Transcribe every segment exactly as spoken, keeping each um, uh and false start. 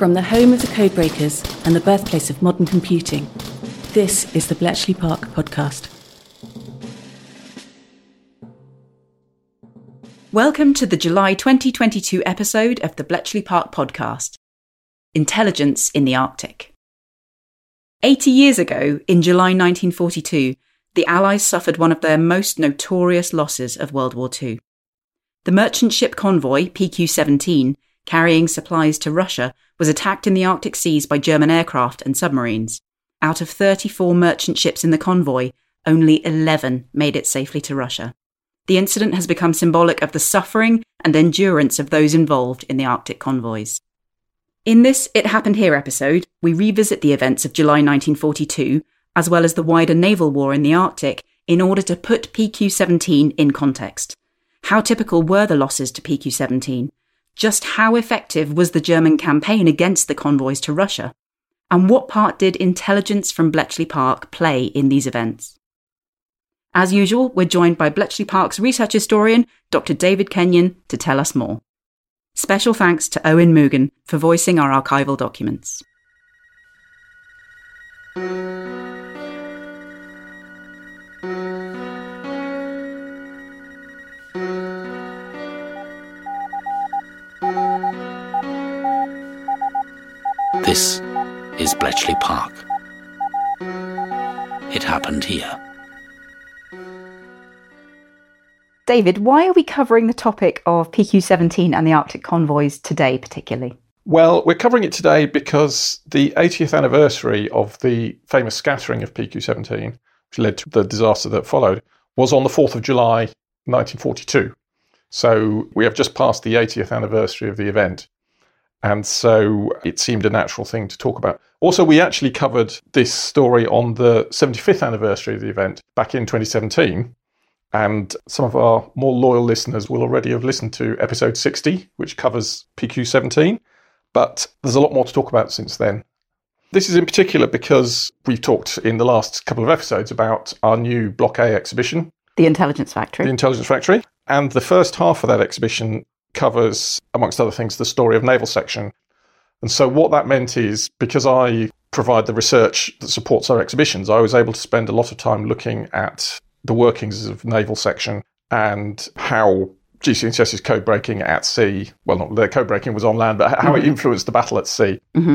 From the home of the codebreakers and the birthplace of modern computing, this is the Bletchley Park podcast. Welcome to the July twenty twenty-two episode of the Bletchley Park podcast, Intelligence in the Arctic. Eighty years ago, in July nineteen forty-two, the Allies suffered one of their most notorious losses of World War Two. The merchant ship convoy, P Q seventeen, carrying supplies to Russia, was attacked in the Arctic seas by German aircraft and submarines. Out of thirty-four merchant ships in the convoy, only eleven made it safely to Russia. The incident has become symbolic of the suffering and endurance of those involved in the Arctic convoys. In this It Happened Here episode, we revisit the events of July nineteen forty-two, as well as the wider naval war in the Arctic, in order to put P Q seventeen in context. How typical were the losses to P Q seventeen? Just how effective was the German campaign against the convoys to Russia? And what part did intelligence from Bletchley Park play in these events? As usual, we're joined by Bletchley Park's research historian, Doctor David Kenyon, to tell us more. Special thanks to Owen Mugan for voicing our archival documents. This is Bletchley Park. It happened here. David, why are we covering the topic of P Q seventeen and the Arctic convoys today particularly? Well, we're covering it today because the eightieth anniversary of the famous scattering of P Q seventeen, which led to the disaster that followed, was on the fourth of July nineteen forty-two. So we have just passed the eightieth anniversary of the event. And so it seemed a natural thing to talk about. Also, we actually covered this story on the seventy-fifth anniversary of the event back in twenty seventeen. And some of our more loyal listeners will already have listened to episode sixty, which covers P Q seventeen. But there's a lot more to talk about since then. This is in particular because we've talked in the last couple of episodes about our new Block A exhibition. The Intelligence Factory. The Intelligence Factory. And the first half of that exhibition covers, amongst other things, the story of Naval Section. And so what that meant is, because I provide the research that supports our exhibitions, I was able to spend a lot of time looking at the workings of Naval Section and how G C N C S's code breaking at sea, well, not their code breaking was on land, but how mm-hmm. it influenced the battle at sea. Mm-hmm.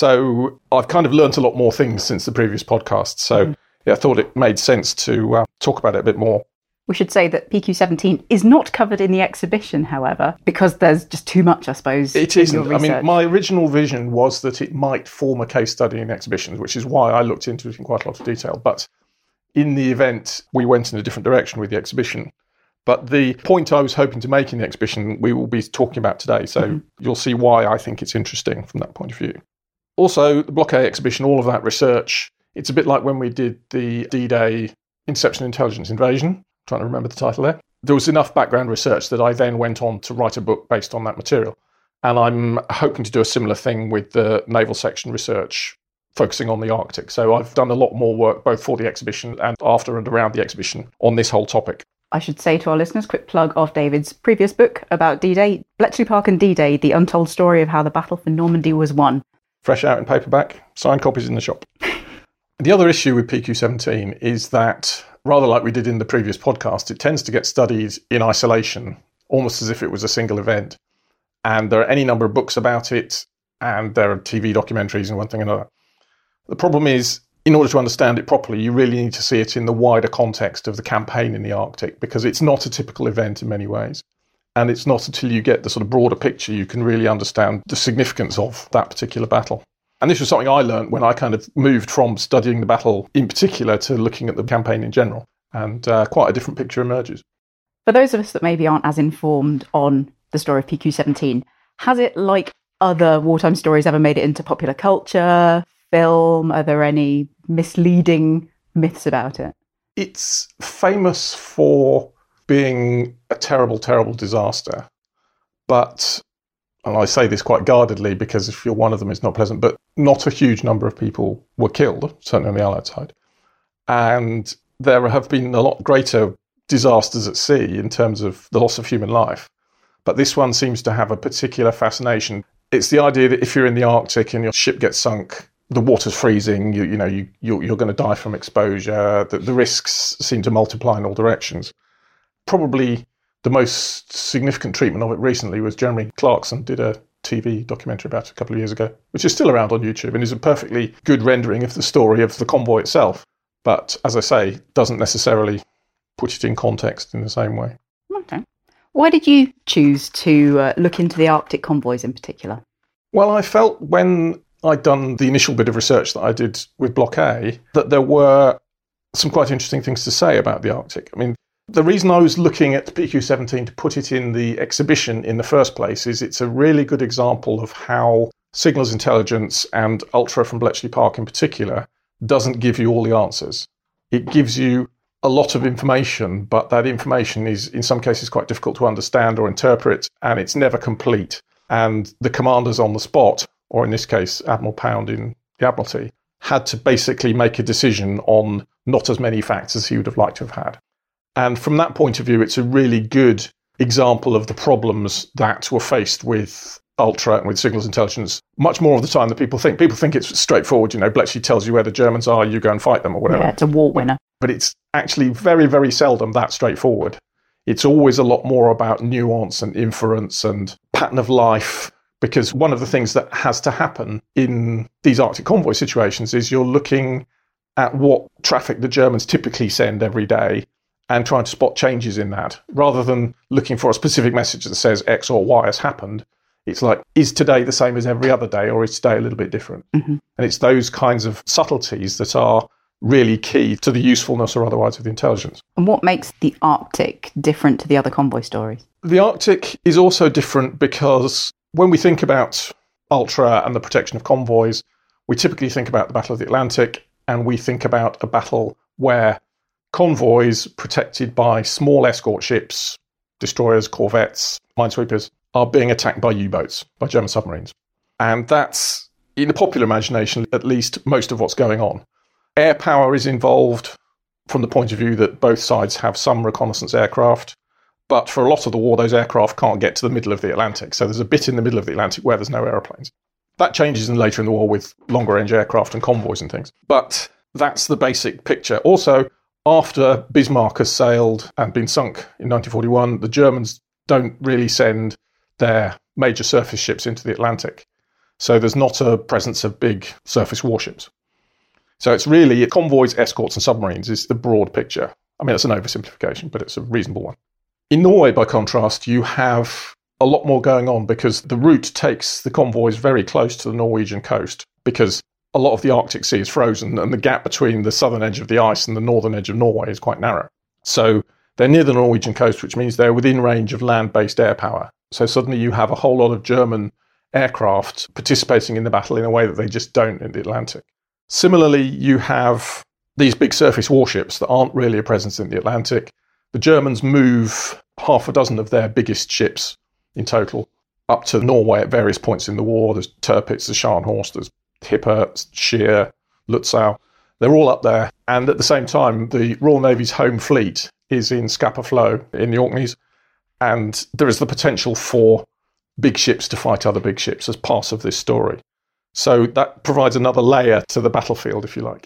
So I've kind of learnt a lot more things since the previous podcast. So mm-hmm. yeah, I thought it made sense to uh, talk about it a bit more. We should say that P Q seventeen is not covered in the exhibition, however, because there's just too much, I suppose. It isn't. I mean, my original vision was that it might form a case study in exhibitions, which is why I looked into it in quite a lot of detail. But in the event, we went in a different direction with the exhibition. But the point I was hoping to make in the exhibition, we will be talking about today. So mm-hmm. you'll see why I think it's interesting from that point of view. Also, the Block A exhibition, all of that research, it's a bit like when we did the D-Day Inception Intelligence Invasion. Trying to remember the title there. There was enough background research that I then went on to write a book based on that material. And I'm hoping to do a similar thing with the Naval Section research, focusing on the Arctic. So I've done a lot more work, both for the exhibition and after and around the exhibition, on this whole topic. I should say to our listeners, quick plug of David's previous book about D-Day, Bletchley Park and D-Day, the untold story of how the battle for Normandy was won. Fresh out in paperback, signed copies in the shop. The other issue with P Q seventeen is that, rather like we did in the previous podcast, it tends to get studied in isolation, almost as if it was a single event. And there are any number of books about it, and there are T V documentaries and one thing and another. The problem is, in order to understand it properly, you really need to see it in the wider context of the campaign in the Arctic, because it's not a typical event in many ways. And it's not until you get the sort of broader picture you can really understand the significance of that particular battle. And this was something I learned when I kind of moved from studying the battle in particular to looking at the campaign in general. And uh, quite a different picture emerges. For those of us that maybe aren't as informed on the story of P Q seventeen, has it, like other wartime stories, ever made it into popular culture, film? Are there any misleading myths about it? It's famous for being a terrible, terrible disaster. But, and I say this quite guardedly because if you're one of them, it's not pleasant, but not a huge number of people were killed, certainly on the Allied side. And there have been a lot greater disasters at sea in terms of the loss of human life. But this one seems to have a particular fascination. It's the idea that if you're in the Arctic and your ship gets sunk, the water's freezing, you, you know, you, you're, you're going to die from exposure. The, the risks seem to multiply in all directions. Probably the most significant treatment of it recently was Jeremy Clarkson did a T V documentary about it a couple of years ago, which is still around on YouTube and is a perfectly good rendering of the story of the convoy itself. But as I say, doesn't necessarily put it in context in the same way. Okay. Why did you choose to uh, look into the Arctic convoys in particular? Well, I felt when I'd done the initial bit of research that I did with Block A, that there were some quite interesting things to say about the Arctic. I mean, the reason I was looking at P Q seventeen to put it in the exhibition in the first place is it's a really good example of how signals intelligence and Ultra from Bletchley Park in particular doesn't give you all the answers. It gives you a lot of information, but that information is in some cases quite difficult to understand or interpret, and it's never complete. And the commanders on the spot, or in this case, Admiral Pound in the Admiralty, had to basically make a decision on not as many facts as he would have liked to have had. And from that point of view, it's a really good example of the problems that were faced with Ultra and with signals intelligence much more of the time than people think. People think it's straightforward, you know, Bletchley tells you where the Germans are, you go and fight them or whatever. Yeah, it's a war winner. But it's actually very, very seldom that straightforward. It's always a lot more about nuance and inference and pattern of life, because one of the things that has to happen in these Arctic convoy situations is you're looking at what traffic the Germans typically send every day and trying to spot changes in that, rather than looking for a specific message that says X or Y has happened. It's like, is today the same as every other day, or is today a little bit different? Mm-hmm. And it's those kinds of subtleties that are really key to the usefulness or otherwise of the intelligence. And what makes the Arctic different to the other convoy stories? The Arctic is also different because when we think about Ultra and the protection of convoys, we typically think about the Battle of the Atlantic, and we think about a battle where convoys protected by small escort ships, destroyers, corvettes, minesweepers, are being attacked by U-boats, by German submarines. And that's, in the popular imagination, at least most of what's going on. Air power is involved from the point of view that both sides have some reconnaissance aircraft, but for a lot of the war, those aircraft can't get to the middle of the Atlantic. So there's a bit in the middle of the Atlantic where there's no aeroplanes. That changes in later in the war with longer-range aircraft and convoys and things. But that's the basic picture. Also, after Bismarck has sailed and been sunk in nineteen forty-one, the Germans don't really send their major surface ships into the Atlantic. So there's not a presence of big surface warships. So it's really convoys, escorts and submarines is the broad picture. I mean, it's an oversimplification, but it's a reasonable one. In Norway, by contrast, you have a lot more going on because the route takes the convoys very close to the Norwegian coast, because a lot of the Arctic Sea is frozen and the gap between the southern edge of the ice and the northern edge of Norway is quite narrow. So they're near the Norwegian coast, which means they're within range of land-based air power. So suddenly you have a whole lot of German aircraft participating in the battle in a way that they just don't in the Atlantic. Similarly, you have these big surface warships that aren't really a presence in the Atlantic. The Germans move half a dozen of their biggest ships in total up to Norway at various points in the war. There's Tirpitz, there's Scharnhorst, there's Hipper, Scheer, Lutzow. They're all up there. And at the same time, the Royal Navy's home fleet is in Scapa Flow in the Orkneys. And there is the potential for big ships to fight other big ships as part of this story. So that provides another layer to the battlefield, if you like.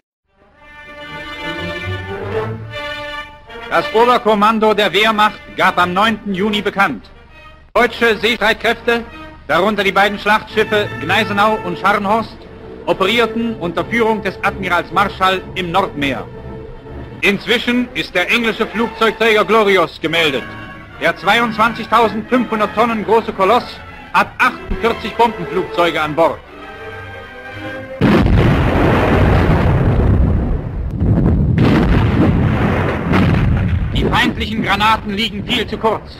Das Oberkommando der Wehrmacht gab am neunten Juni bekannt: deutsche Seestreitkräfte, darunter die beiden Schlachtschiffe Gneisenau und Scharnhorst, operierten unter Führung des Admirals Marschall im Nordmeer. Inzwischen ist der englische Flugzeugträger Glorious gemeldet. Der zweiundzwanzigtausendfünfhundert Tonnen große Koloss hat achtundvierzig Bombenflugzeuge an Bord. Die feindlichen Granaten liegen viel zu kurz.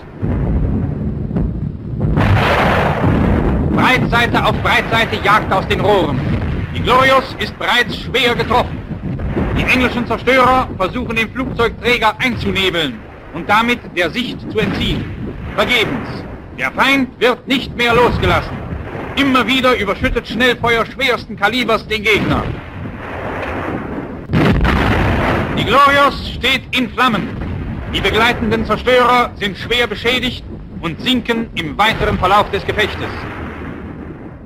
Breitseite auf Breitseite jagt aus den Rohren. Die Glorious ist bereits schwer getroffen. Die englischen Zerstörer versuchen den Flugzeugträger einzunebeln und damit der Sicht zu entziehen. Vergebens. Der Feind wird nicht mehr losgelassen. Immer wieder überschüttet Schnellfeuer schwersten Kalibers den Gegner. Die Glorious steht in Flammen. Die begleitenden Zerstörer sind schwer beschädigt und sinken im weiteren Verlauf des Gefechtes.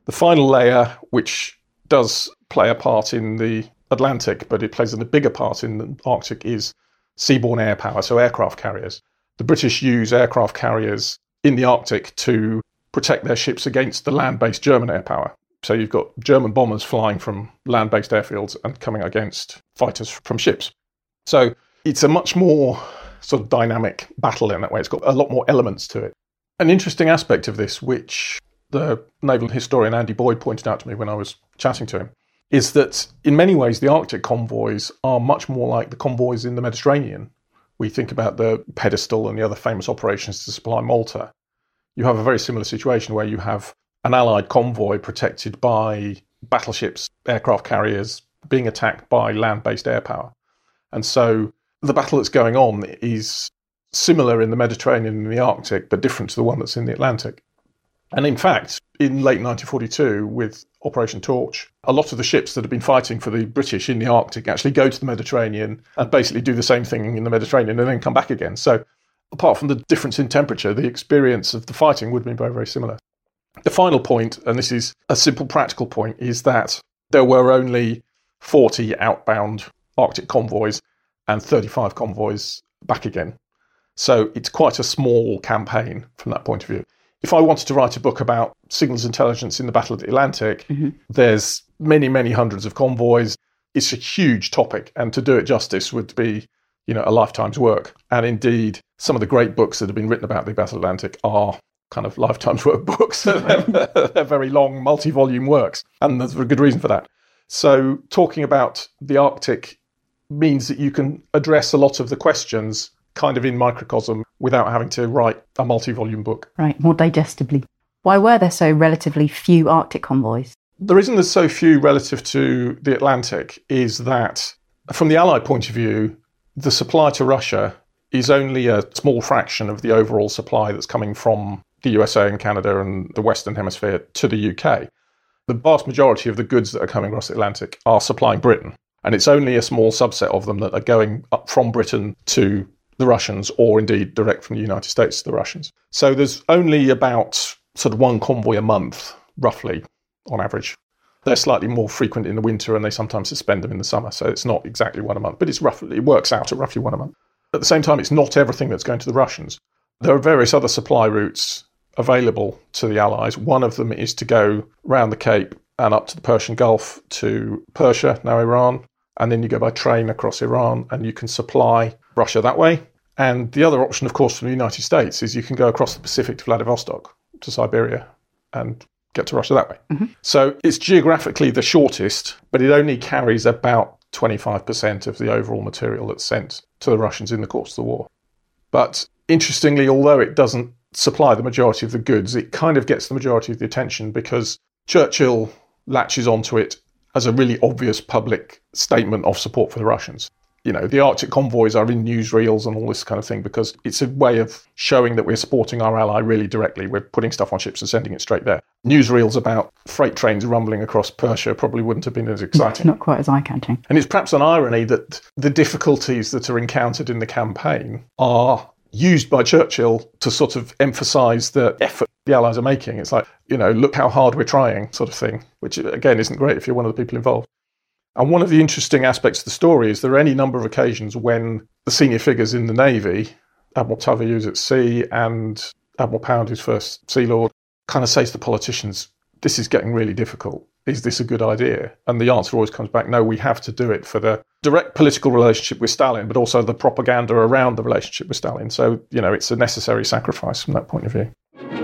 The final layer, which does play a part in the Atlantic, but it plays a bigger part in the Arctic, is seaborne air power, so aircraft carriers. The British use aircraft carriers in the Arctic to protect their ships against the land-based German air power. So you've got German bombers flying from land-based airfields and coming against fighters from ships. So it's a much more sort of dynamic battle in that way. It's got a lot more elements to it. An interesting aspect of this, which the naval historian Andy Boyd pointed out to me when I was chatting to him, is that in many ways the Arctic convoys are much more like the convoys in the Mediterranean. We think about the Pedestal and the other famous operations to supply Malta. You have a very similar situation where you have an Allied convoy protected by battleships, aircraft carriers, being attacked by land-based air power. And so the battle that's going on is similar in the Mediterranean and the Arctic, but different to the one that's in the Atlantic. And in fact, in late nineteen forty-two, with Operation Torch, a lot of the ships that have been fighting for the British in the Arctic actually go to the Mediterranean and basically do the same thing in the Mediterranean and then come back again. So apart from the difference in temperature, the experience of the fighting would have been very, very similar. The final point, and this is a simple practical point, is that there were only forty outbound Arctic convoys and thirty-five convoys back again. So it's quite a small campaign from that point of view. If I wanted to write a book about signals intelligence in the Battle of the Atlantic, mm-hmm. there's many, many hundreds of convoys. It's a huge topic, and to do it justice would be, you know, a lifetime's work. And indeed, some of the great books that have been written about the Battle of the Atlantic are kind of lifetime's work books. they're, they're very long, multi-volume works, and there's a good reason for that. So talking about the Arctic means that you can address a lot of the questions kind of in microcosm without having to write a multi-volume book. Right, more digestibly. Why were there so relatively few Arctic convoys? The reason there's so few relative to the Atlantic is that, from the Allied point of view, the supply to Russia is only a small fraction of the overall supply that's coming from the U S A and Canada and the Western Hemisphere to the U K. The vast majority of the goods that are coming across the Atlantic are supplying Britain, and it's only a small subset of them that are going up from Britain to the Russians, or indeed direct from the United States to the Russians. So there's only about sort of one convoy a month, roughly, on average. They're slightly more frequent in the winter, and they sometimes suspend them in the summer, so it's not exactly one a month, but it's roughly, it works out at roughly one a month. At the same time, it's not everything that's going to the Russians. There are various other supply routes available to the Allies. One of them is to go round the Cape and up to the Persian Gulf to Persia, now Iran, and then you go by train across Iran, and you can supply Russia that way. And the other option, of course, from the United States is you can go across the Pacific to Vladivostok, to Siberia, and get to Russia that way. Mm-hmm. So it's geographically the shortest, but it only carries about twenty-five percent of the overall material that's sent to the Russians in the course of the war. But interestingly, although it doesn't supply the majority of the goods, it kind of gets the majority of the attention because Churchill latches onto it as a really obvious public statement of support for the Russians. You know, the Arctic convoys are in newsreels and all this kind of thing because it's a way of showing that we're supporting our ally really directly. We're putting stuff on ships and sending it straight there. Newsreels about freight trains rumbling across Persia probably wouldn't have been as exciting. Not quite as eye-catching. And it's perhaps an irony that the difficulties that are encountered in the campaign are used by Churchill to sort of emphasise the effort the Allies are making. It's like, you know, look how hard we're trying sort of thing, which again isn't great if you're one of the people involved. And one of the interesting aspects of the story is there are any number of occasions when the senior figures in the Navy, Admiral Tovey, who's at sea, and Admiral Pound, who's First Sea Lord, kind of say to the politicians, this is getting really difficult. Is this a good idea? And the answer always comes back, no, we have to do it for the direct political relationship with Stalin, but also the propaganda around the relationship with Stalin. So, you know, it's a necessary sacrifice from that point of view.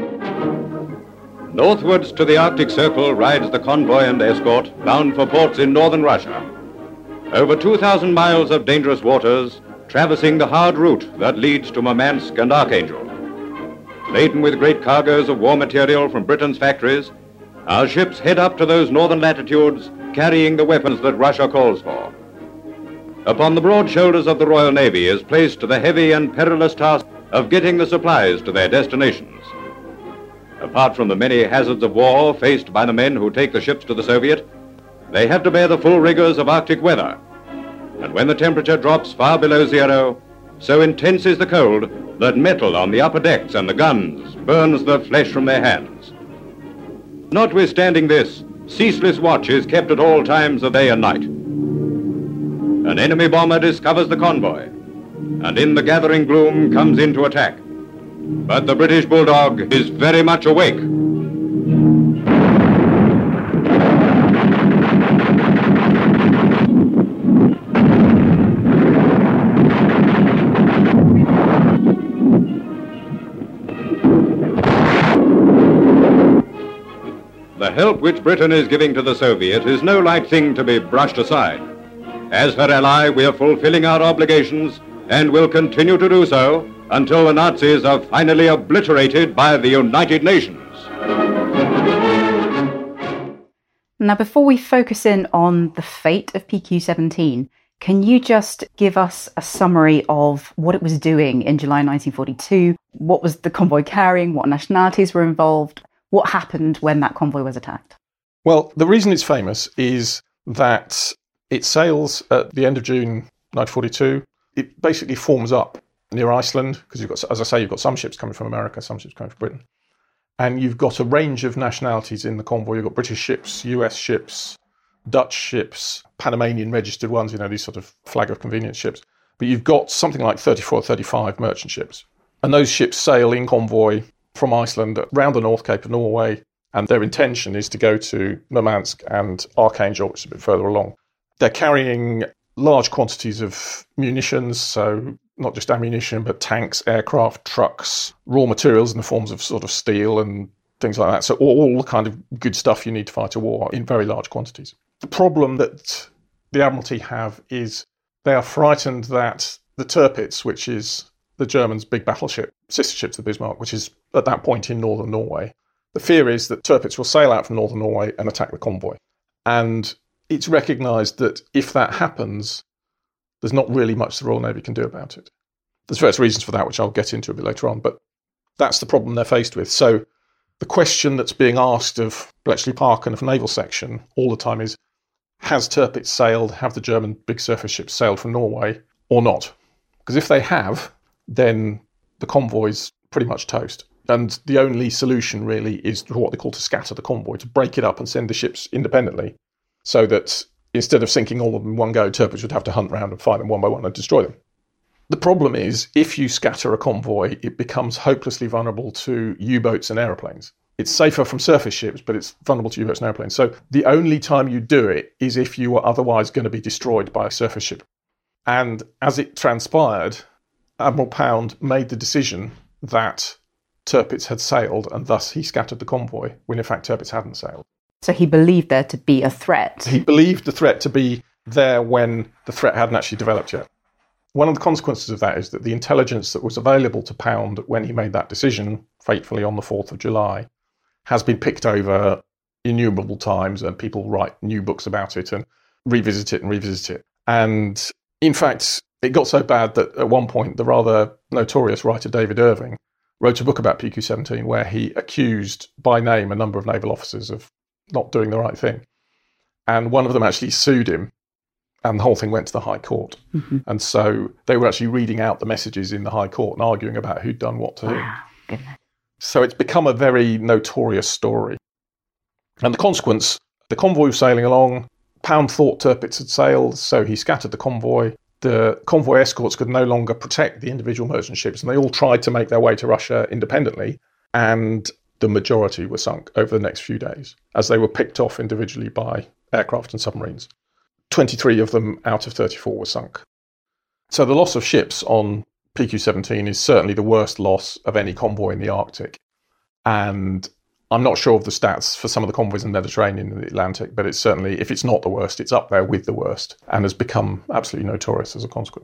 Northwards to the Arctic Circle rides the convoy and escort bound for ports in northern Russia. Over two thousand miles of dangerous waters, traversing the hard route that leads to Murmansk and Archangel. Laden with great cargoes of war material from Britain's factories, our ships head up to those northern latitudes, carrying the weapons that Russia calls for. Upon the broad shoulders of the Royal Navy is placed the heavy and perilous task of getting the supplies to their destinations. Apart from the many hazards of war faced by the men who take the ships to the Soviet, they have to bear the full rigors of Arctic weather. And when the temperature drops far below zero, so intense is the cold that metal on the upper decks and the guns burns the flesh from their hands. Notwithstanding this, ceaseless watch is kept at all times of day and night. An enemy bomber discovers the convoy, and in the gathering gloom comes in to attack. But the British Bulldog is very much awake. The help which Britain is giving to the Soviet is no light thing to be brushed aside. As her ally, we are fulfilling our obligations and will continue to do so until the Nazis are finally obliterated by the United Nations. Now, before we focus in on the fate of P Q seventeen, can you just give us a summary of what it was doing in July nineteen forty-two? What was the convoy carrying? What nationalities were involved? What happened when that convoy was attacked? Well, the reason it's famous is that it sails at the end of June nineteen forty-two. It basically forms up near Iceland, because you've got, as I say, you've got some ships coming from America, some ships coming from Britain. And you've got a range of nationalities in the convoy. You've got British ships, U S ships, Dutch ships, Panamanian registered ones, you know, these sort of flag of convenience ships. But you've got something like thirty-four, thirty-five merchant ships. And those ships sail in convoy from Iceland around the North Cape of Norway. And their intention is to go to Murmansk and Archangel, which is a bit further along. They're carrying large quantities of munitions, so not just ammunition, but tanks, aircraft, trucks, raw materials in the forms of sort of steel and things like that. So all, all the kind of good stuff you need to fight a war in very large quantities. The problem that the Admiralty have is they are frightened that the Tirpitz, which is the Germans' big battleship, sister ship to the Bismarck, which is at that point in northern Norway, the fear is that Tirpitz will sail out from northern Norway and attack the convoy. And it's recognised that if that happens, there's not really much the Royal Navy can do about it. There's various reasons for that, which I'll get into a bit later on, but that's the problem they're faced with. So the question that's being asked of Bletchley Park and of Naval Section all the time is, has Tirpitz sailed, have the German big surface ships sailed from Norway or not? Because if they have, then the convoy's pretty much toast. And the only solution really is what they call to scatter the convoy, to break it up and send the ships independently, so that instead of sinking all of them in one go, Tirpitz would have to hunt around and find them one by one and destroy them. The problem is, if you scatter a convoy, it becomes hopelessly vulnerable to U-boats and aeroplanes. It's safer from surface ships, but it's vulnerable to U-boats and aeroplanes. So the only time you do it is if you were otherwise going to be destroyed by a surface ship. And as it transpired, Admiral Pound made the decision that Tirpitz had sailed, and thus he scattered the convoy, when in fact Tirpitz hadn't sailed. So he believed there to be a threat. He believed the threat to be there when the threat hadn't actually developed yet. One of the consequences of that is that the intelligence that was available to Pound when he made that decision, fatefully on the fourth of July, has been picked over innumerable times, and people write new books about it and revisit it and revisit it. And in fact, it got so bad that at one point the rather notorious writer David Irving wrote a book about P Q seventeen where he accused by name a number of naval officers of not doing the right thing. And one of them actually sued him, and the whole thing went to the High Court. Mm-hmm. And so they were actually reading out the messages in the High Court and arguing about who'd done what to whom. Wow, goodness. So it's become a very notorious story. And the consequence, the convoy was sailing along, Pound thought Tirpitz had sailed, so he scattered the convoy. The convoy escorts could no longer protect the individual merchant ships, and they all tried to make their way to Russia independently, and the majority were sunk over the next few days, as they were picked off individually by aircraft and submarines. twenty-three of them out of thirty-four were sunk. So the loss of ships on P Q seventeen is certainly the worst loss of any convoy in the Arctic. And I'm not sure of the stats for some of the convoys in the Mediterranean and the Atlantic, but it's certainly, if it's not the worst, it's up there with the worst, and has become absolutely notorious as a consequence.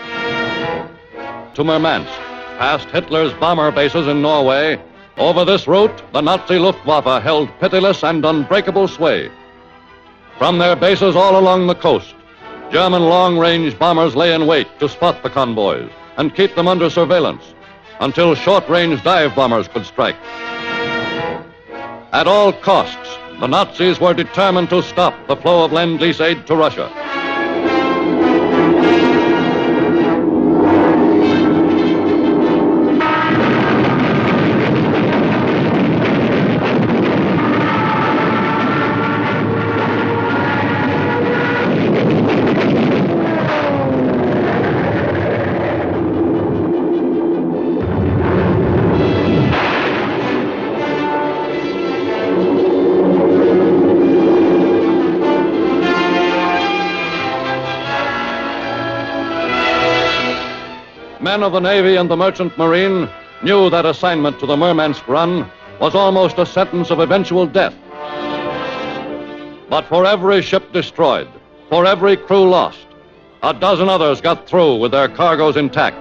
To Murmansk, past Hitler's bomber bases in Norway. Over this route, the Nazi Luftwaffe held pitiless and unbreakable sway. From their bases all along the coast, German long-range bombers lay in wait to spot the convoys and keep them under surveillance until short-range dive bombers could strike. At all costs, the Nazis were determined to stop the flow of Lend-Lease aid to Russia. men of the Navy and the Merchant Marine knew that assignment to the Murmansk run was almost a sentence of eventual death. But for every ship destroyed, for every crew lost, a dozen others got through with their cargoes intact.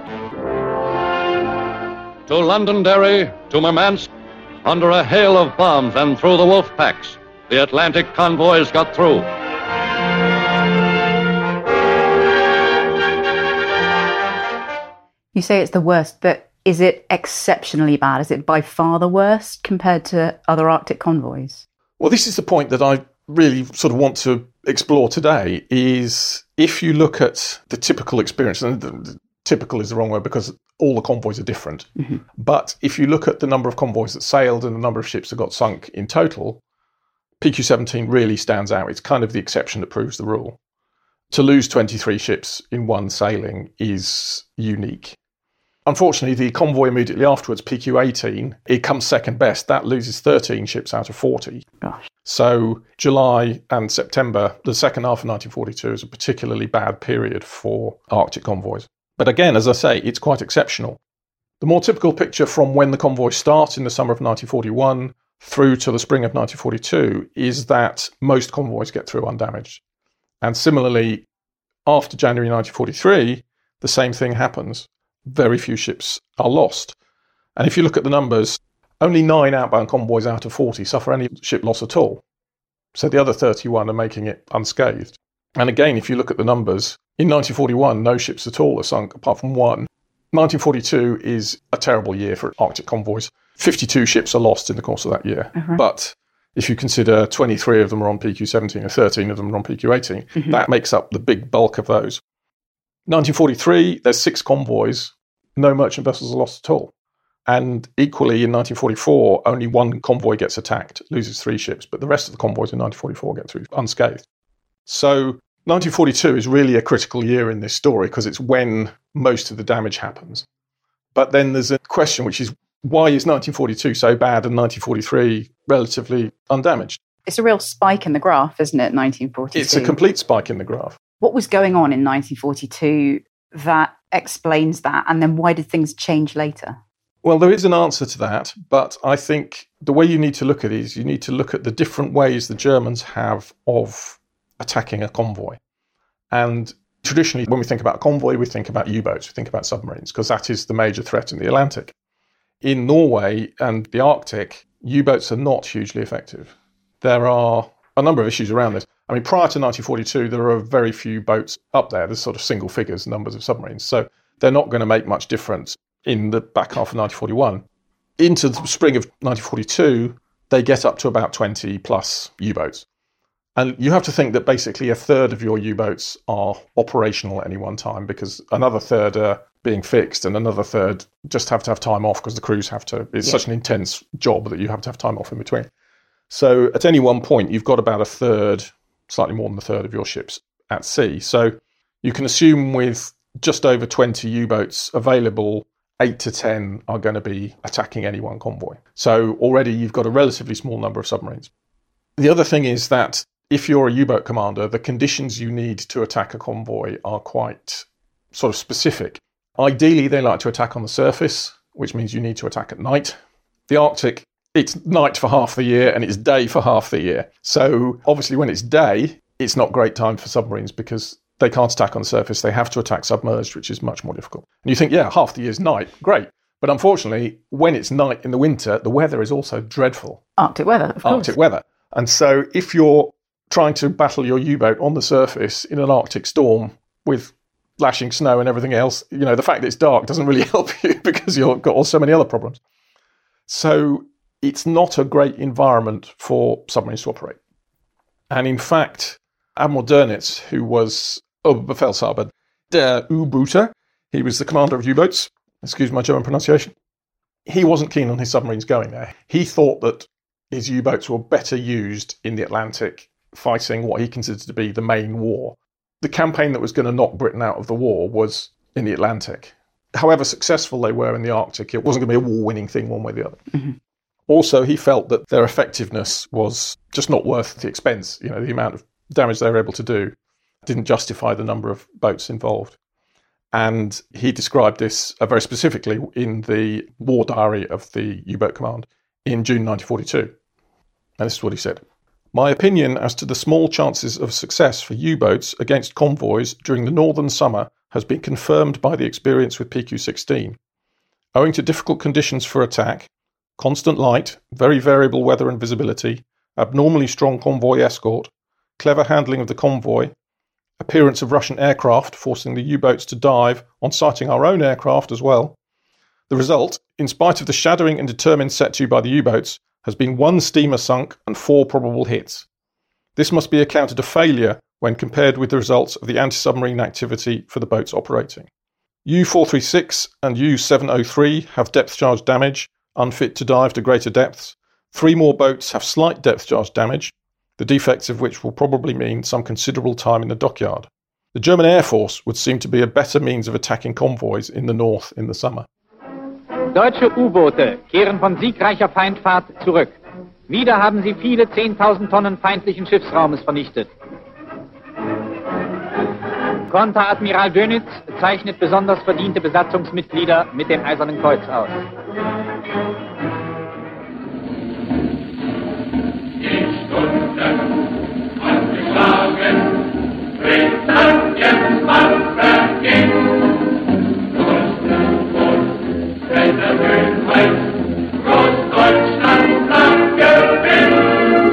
To Londonderry, to Murmansk, under a hail of bombs and through the wolf packs, the Atlantic convoys got through. You say it's the worst, but is it exceptionally bad? Is it by far the worst compared to other Arctic convoys? Well, this is the point that I really sort of want to explore today, is if you look at the typical experience, and the, the typical is the wrong word because all the convoys are different, mm-hmm. but if you look at the number of convoys that sailed and the number of ships that got sunk in total, P Q seventeen really stands out. It's kind of the exception that proves the rule. To lose twenty-three ships in one sailing is unique. Unfortunately, the convoy immediately afterwards, P Q eighteen, it comes second best. That loses thirteen ships out of forty. Gosh. So July and September, the second half of nineteen forty-two, is a particularly bad period for Arctic convoys. But again, as I say, it's quite exceptional. The more typical picture from when the convoys start in the summer of nineteen forty-one through to the spring of nineteen forty-two is that most convoys get through undamaged. And similarly, after January nineteen forty-three, the same thing happens. Very few ships are lost. And if you look at the numbers, only nine outbound convoys out of forty suffer any ship loss at all. So the other thirty-one are making it unscathed. And again, if you look at the numbers, in nineteen forty-one, no ships at all are sunk apart from one. nineteen forty-two is a terrible year for Arctic convoys. fifty-two ships are lost in the course of that year. Uh-huh. But if you consider twenty-three of them are on P Q seventeen and thirteen of them are on P Q eighteen, mm-hmm. that makes up the big bulk of those. nineteen forty-three, there's six convoys. No merchant vessels are lost at all. And equally, in nineteen forty-four, only one convoy gets attacked, loses three ships, but the rest of the convoys in nineteen forty-four get through unscathed. So nineteen forty-two is really a critical year in this story because it's when most of the damage happens. But then there's a question, which is, why is nineteen forty-two so bad and nineteen forty-three relatively undamaged? It's a real spike in the graph, isn't it, nineteen forty-two? It's a complete spike in the graph. What was going on in nineteen forty-two that explains that? And then why did things change later? Well, there is an answer to that, but I think the way you need to look at it is you need to look at the different ways the Germans have of attacking a convoy. And traditionally, when we think about a convoy, we think about U-boats, we think about submarines, because that is the major threat in the Atlantic. In Norway and the Arctic, U-boats are not hugely effective. There are a number of issues around this. I mean, prior to nineteen forty-two, there are very few boats up there. There's sort of single figures numbers of submarines. So they're not going to make much difference in the back half of nineteen forty-one. Into the spring of nineteen forty-two, they get up to about twenty plus U-boats. And you have to think that basically a third of your U-boats are operational at any one time because another third are being fixed and another third just have to have time off because the crews have to. It's yeah. such an intense job that you have to have time off in between. So at any one point, you've got about a third, slightly more than a third of your ships at sea. So you can assume with just over twenty U-boats available, eight to ten are going to be attacking any one convoy. So already you've got a relatively small number of submarines. The other thing is that if you're a U-boat commander, the conditions you need to attack a convoy are quite sort of specific. Ideally, they like to attack on the surface, which means you need to attack at night. The Arctic, it's night for half the year and it's day for half the year. So obviously when it's day, it's not great time for submarines because they can't attack on the surface. They have to attack submerged, which is much more difficult. And you think, yeah, half the year's night, great. But unfortunately, when it's night in the winter, the weather is also dreadful. Arctic weather, of course. Arctic weather. And so if you're trying to battle your U-boat on the surface in an Arctic storm with lashing snow and everything else, you know, the fact that it's dark doesn't really help you because you've got all so many other problems. So it's not a great environment for submarines to operate. And in fact, Admiral Dönitz, who was Oberbefehlshaber der U-Boote, he was the commander of U-boats, excuse my German pronunciation, he wasn't keen on his submarines going there. He thought that his U-boats were better used in the Atlantic fighting what he considered to be the main war. The campaign that was going to knock Britain out of the war was in the Atlantic. However successful they were in the Arctic, it wasn't going to be a war-winning thing one way or the other. Mm-hmm. Also, he felt that their effectiveness was just not worth the expense. You know, the amount of damage they were able to do didn't justify the number of boats involved. And he described this uh, very specifically in the war diary of the U-boat command in June nineteen forty-two. And this is what he said. My opinion as to the small chances of success for U-boats against convoys during the northern summer has been confirmed by the experience with P Q sixteen. Owing to difficult conditions for attack, constant light, very variable weather and visibility, abnormally strong convoy escort, clever handling of the convoy, appearance of Russian aircraft forcing the U-boats to dive on sighting our own aircraft as well. The result, in spite of the shadowing and determined set-to by the U-boats, has been one steamer sunk and four probable hits. This must be accounted a failure when compared with the results of the anti-submarine activity for the boats operating. U four thirty-six and U seven oh three have depth charge damage, unfit to dive to greater depths. Three more boats have slight depth charge damage, the defects of which will probably mean some considerable time in the dockyard. The German Air Force would seem to be a better means of attacking convoys in the north in the summer. Deutsche U-Boote kehren von siegreicher Feindfahrt zurück. Wieder haben sie viele zehntausend Tonnen feindlichen Schiffsraumes vernichtet. Konteradmiral Dönitz zeichnet besonders verdiente Besatzungsmitglieder mit dem Eisernen Kreuz aus. Die Stunden angeschlagen, Britanniens Mann verging. Und U-Boot, welcher Schönheit, Großdeutschland lang gewinnt.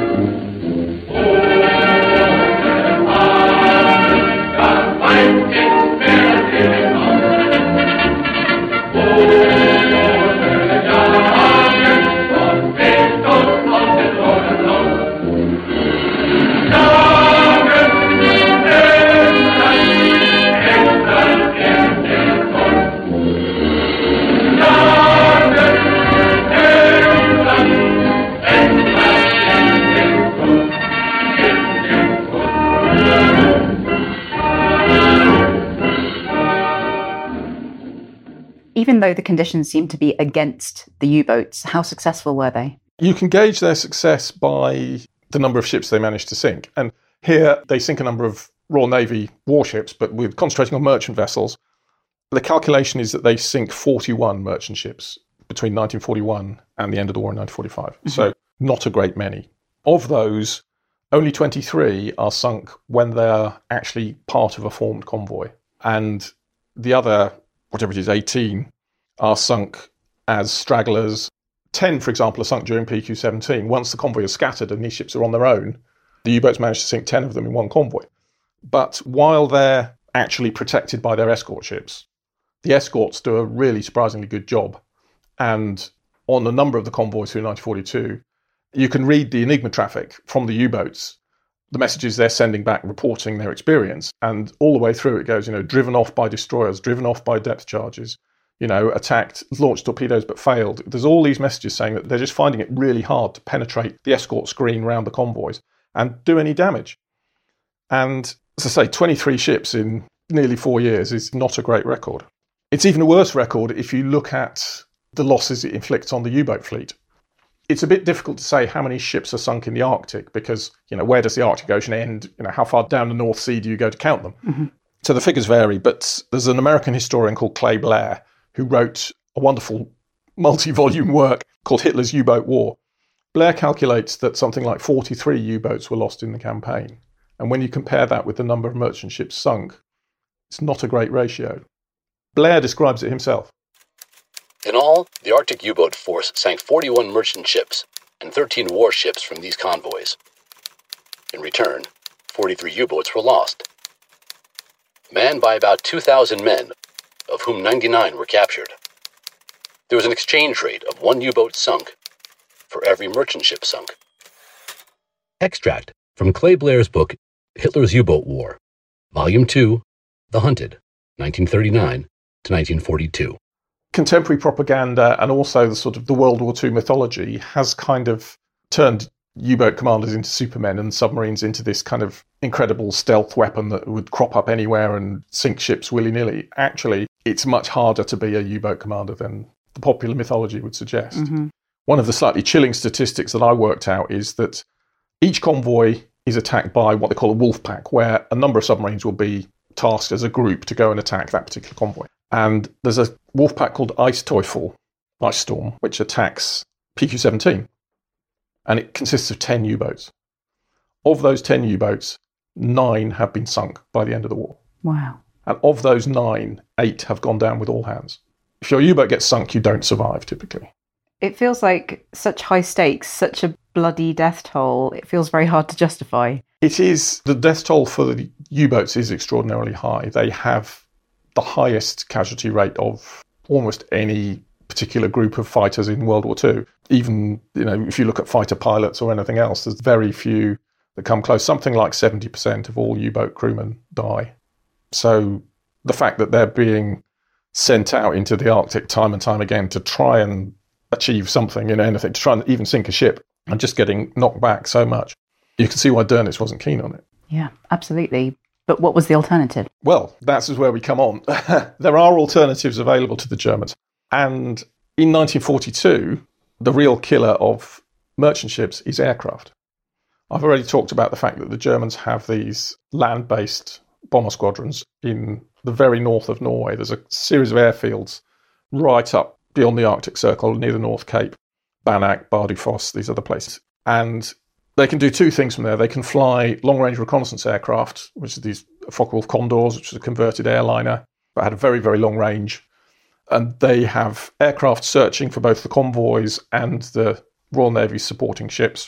Even though the conditions seem to be against the U-boats, how successful were they? You can gauge their success by the number of ships they managed to sink. And here they sink a number of Royal Navy warships, but with concentrating on merchant vessels. The calculation is that they sink forty-one merchant ships between nineteen forty-one and the end of the war in nineteen forty-five. Mm-hmm. So not a great many. Of those, only twenty-three are sunk when they're actually part of a formed convoy. And the other, whatever it is, eighteen are sunk as stragglers. ten, for example, are sunk during P Q seventeen. Once the convoy is scattered and these ships are on their own, the U-boats managed to sink ten of them in one convoy. But while they're actually protected by their escort ships, the escorts do a really surprisingly good job. And on a number of the convoys through nineteen forty-two, you can read the Enigma traffic from the U-boats, the messages they're sending back reporting their experience. And all the way through it goes, you know, driven off by destroyers, driven off by depth charges, you know, attacked, launched torpedoes but failed. There's all these messages saying that they're just finding it really hard to penetrate the escort screen around the convoys and do any damage. And as I say, twenty-three ships in nearly four years is not a great record. It's even a worse record if you look at the losses it inflicts on the U-boat fleet. It's a bit difficult to say how many ships are sunk in the Arctic because, you know, where does the Arctic Ocean end? You know, how far down the North Sea do you go to count them? Mm-hmm. So the figures vary, but there's an American historian called Clay Blair who wrote a wonderful multi-volume work called Hitler's U-Boat War. Blair calculates that something like forty-three U-boats were lost in the campaign. And when you compare that with the number of merchant ships sunk, it's not a great ratio. Blair describes it himself. In all, the Arctic U-boat force sank forty-one merchant ships and thirteen warships from these convoys. In return, forty-three U-boats were lost. Manned by about two thousand men, of whom ninety-nine were captured. There was an exchange rate of one U-boat sunk for every merchant ship sunk. Extract from Clay Blair's book, Hitler's U-Boat War, Volume two, The Hunted, nineteen thirty-nine to nineteen forty-two. Contemporary propaganda and also the sort of the World War Two mythology has kind of turned U-boat commanders into supermen and submarines into this kind of incredible stealth weapon that would crop up anywhere and sink ships willy-nilly. Actually, it's much harder to be a U-boat commander than the popular mythology would suggest. Mm-hmm. One of the slightly chilling statistics that I worked out is that each convoy is attacked by what they call a wolf pack, where a number of submarines will be tasked as a group to go and attack that particular convoy. And there's a wolf pack called Ice Teufel, Ice Storm, which attacks P Q seventeen. And it consists of ten U-boats. Of those ten U-boats, nine have been sunk by the end of the war. Wow. And of those nine, eight have gone down with all hands. If your U-boat gets sunk, you don't survive, typically. It feels like such high stakes, such a bloody death toll. It feels very hard to justify. It is. The death toll for the U-boats is extraordinarily high. They have the highest casualty rate of almost any particular group of fighters in World War Two. Even, you know, if you look at fighter pilots or anything else, there's very few that come close. Something like seventy percent of all U-boat crewmen die. So the fact that they're being sent out into the Arctic time and time again to try and achieve something in anything, to try and even sink a ship, and just getting knocked back so much, you can see why Dönitz wasn't keen on it. Yeah, absolutely. But what was the alternative? Well, that's where we come on. There are alternatives available to the Germans. And in nineteen forty-two, the real killer of merchant ships is aircraft. I've already talked about the fact that the Germans have these land-based bomber squadrons in the very north of Norway. There's a series of airfields right up beyond the Arctic Circle, near the North Cape, Banach, Bardufoss, these other places. And they can do two things from there. They can fly long-range reconnaissance aircraft, which are these Focke-Wulf Condors, which is a converted airliner, but had a very, very long range. And they have aircraft searching for both the convoys and the Royal Navy's supporting ships.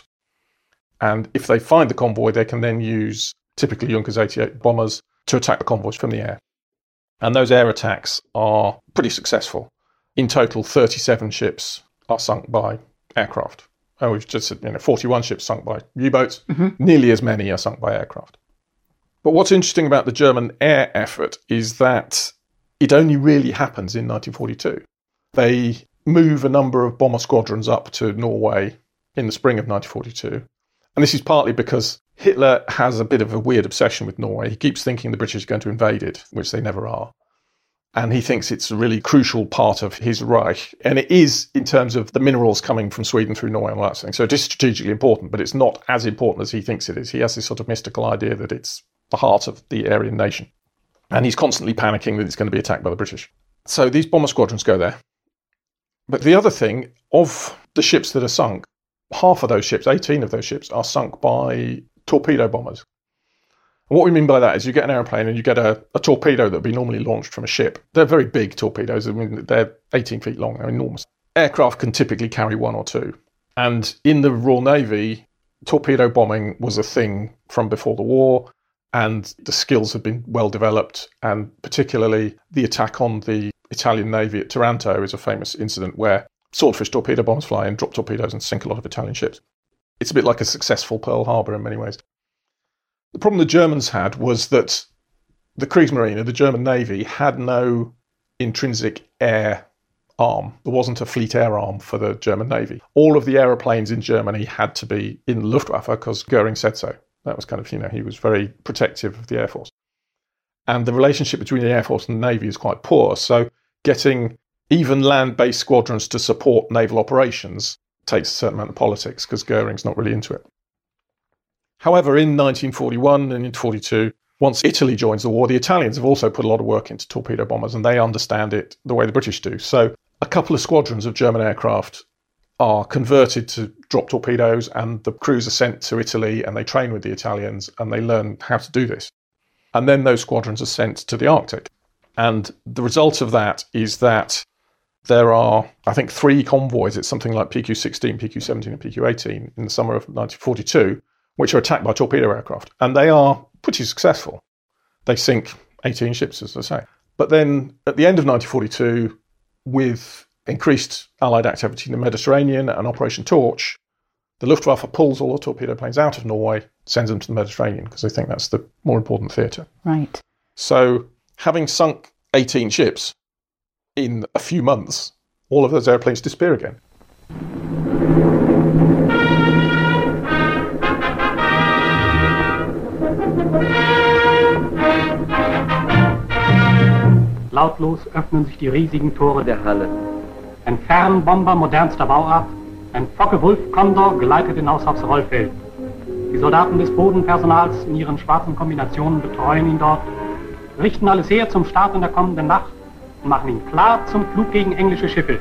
And if they find the convoy, they can then use typically Junkers eighty-eight bombers to attack the convoys from the air. And those air attacks are pretty successful. In total, thirty-seven ships are sunk by aircraft. And we've just said, you know, forty-one ships sunk by U-boats. Mm-hmm. Nearly as many are sunk by aircraft. But what's interesting about the German air effort is that it only really happens in nineteen forty-two. They move a number of bomber squadrons up to Norway in the spring of nineteen forty-two. And this is partly because Hitler has a bit of a weird obsession with Norway. He keeps thinking the British are going to invade it, which they never are. And he thinks it's a really crucial part of his Reich. And it is in terms of the minerals coming from Sweden through Norway and all that thing. So it is strategically important, but it's not as important as he thinks it is. He has this sort of mystical idea that it's the heart of the Aryan nation. And he's constantly panicking that it's going to be attacked by the British. So these bomber squadrons go there. But the other thing, of the ships that are sunk, half of those ships, eighteen of those ships, are sunk by torpedo bombers. And what we mean by that is you get an aeroplane and you get a, a torpedo that would be normally launched from a ship. They're very big torpedoes. I mean, they're eighteen feet long. They're enormous. Aircraft can typically carry one or two. And in the Royal Navy, torpedo bombing was a thing from before the war. And the skills have been well developed. And particularly the attack on the Italian Navy at Taranto is a famous incident where swordfish torpedo bombers fly and drop torpedoes and sink a lot of Italian ships. It's a bit like a successful Pearl Harbor in many ways. The problem the Germans had was that the Kriegsmarine, the German Navy, had no intrinsic air arm. There wasn't a fleet air arm for the German Navy. All of the aeroplanes in Germany had to be in the Luftwaffe because Goering said so. That was kind of, you know, he was very protective of the Air Force. And the relationship between the Air Force and the Navy is quite poor. So getting even land-based squadrons to support naval operations takes a certain amount of politics because Goering's not really into it. However, in nineteen forty-one and in forty-two, once Italy joins the war, the Italians have also put a lot of work into torpedo bombers and they understand it the way the British do. So a couple of squadrons of German aircraft are converted to drop torpedoes and the crews are sent to Italy and they train with the Italians and they learn how to do this. And then those squadrons are sent to the Arctic. And the result of that is that there are, I think, three convoys. It's something like P Q sixteen, P Q seventeen and P Q eighteen in the summer of nineteen forty-two, which are attacked by torpedo aircraft. And they are pretty successful. They sink eighteen ships, as I say. But then at the end of nineteen forty-two, with increased Allied activity in the Mediterranean and Operation Torch, the Luftwaffe pulls all the torpedo planes out of Norway, sends them to the Mediterranean, because they think that's the more important theatre. Right. So having sunk eighteen ships in a few months, all of those airplanes disappear again. Lautlos öffnen sich die riesigen Tore der Halle. Ein Fernbomber modernster Bauart, ein Focke-Wulf Condor geleitet hinaus aufs Rollfeld. Die Soldaten des Bodenpersonals in ihren schwarzen Kombinationen betreuen ihn dort. richten alles her zum Start in der kommenden Nacht und machen ihn klar zum Flug gegen englische Schiffe.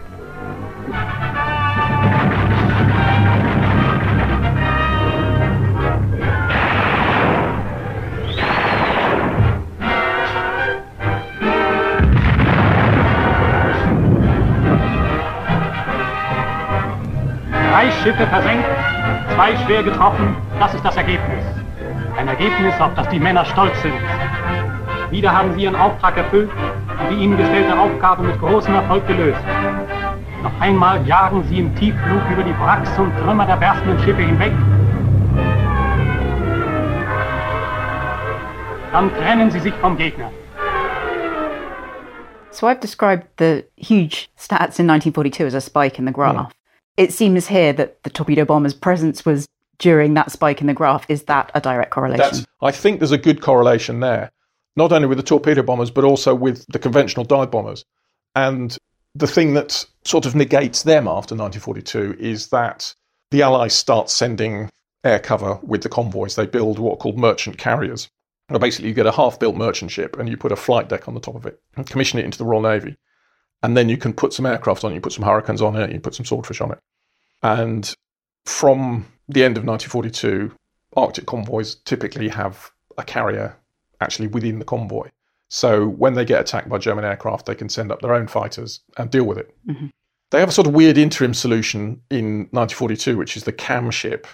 Drei Schiffe versenkt, zwei schwer getroffen, das ist das Ergebnis. Ein Ergebnis, auf das die Männer stolz sind. Wieder haben sie ihren Auftrag erfüllt und die ihnen gestellte Aufgabe mit großem Erfolg gelöst. Noch einmal jagen sie im Tiefflug über die Wracks und Trümmer der berstenden Schiffe hinweg. Dann trennen sie sich vom Gegner. So I've described the huge stats in nineteen forty-two as a spike in the graph. Mm. It seems here that the torpedo bomber's presence was during that spike in the graph. Is that a direct correlation? That's, I think there's a good correlation there, not only with the torpedo bombers, but also with the conventional dive bombers. And the thing that sort of negates them after nineteen forty-two is that the Allies start sending air cover with the convoys. They build what are called merchant carriers. Well, basically, you get a half-built merchant ship and you put a flight deck on the top of it and commission it into the Royal Navy. And then you can put some aircraft on it, you put some Hurricanes on it, you put some Swordfish on it. And from the end of nineteen forty-two, Arctic convoys typically have a carrier actually within the convoy. So when they get attacked by German aircraft, they can send up their own fighters and deal with it. Mm-hmm. They have a sort of weird interim solution in nineteen forty-two, which is the CAM ship,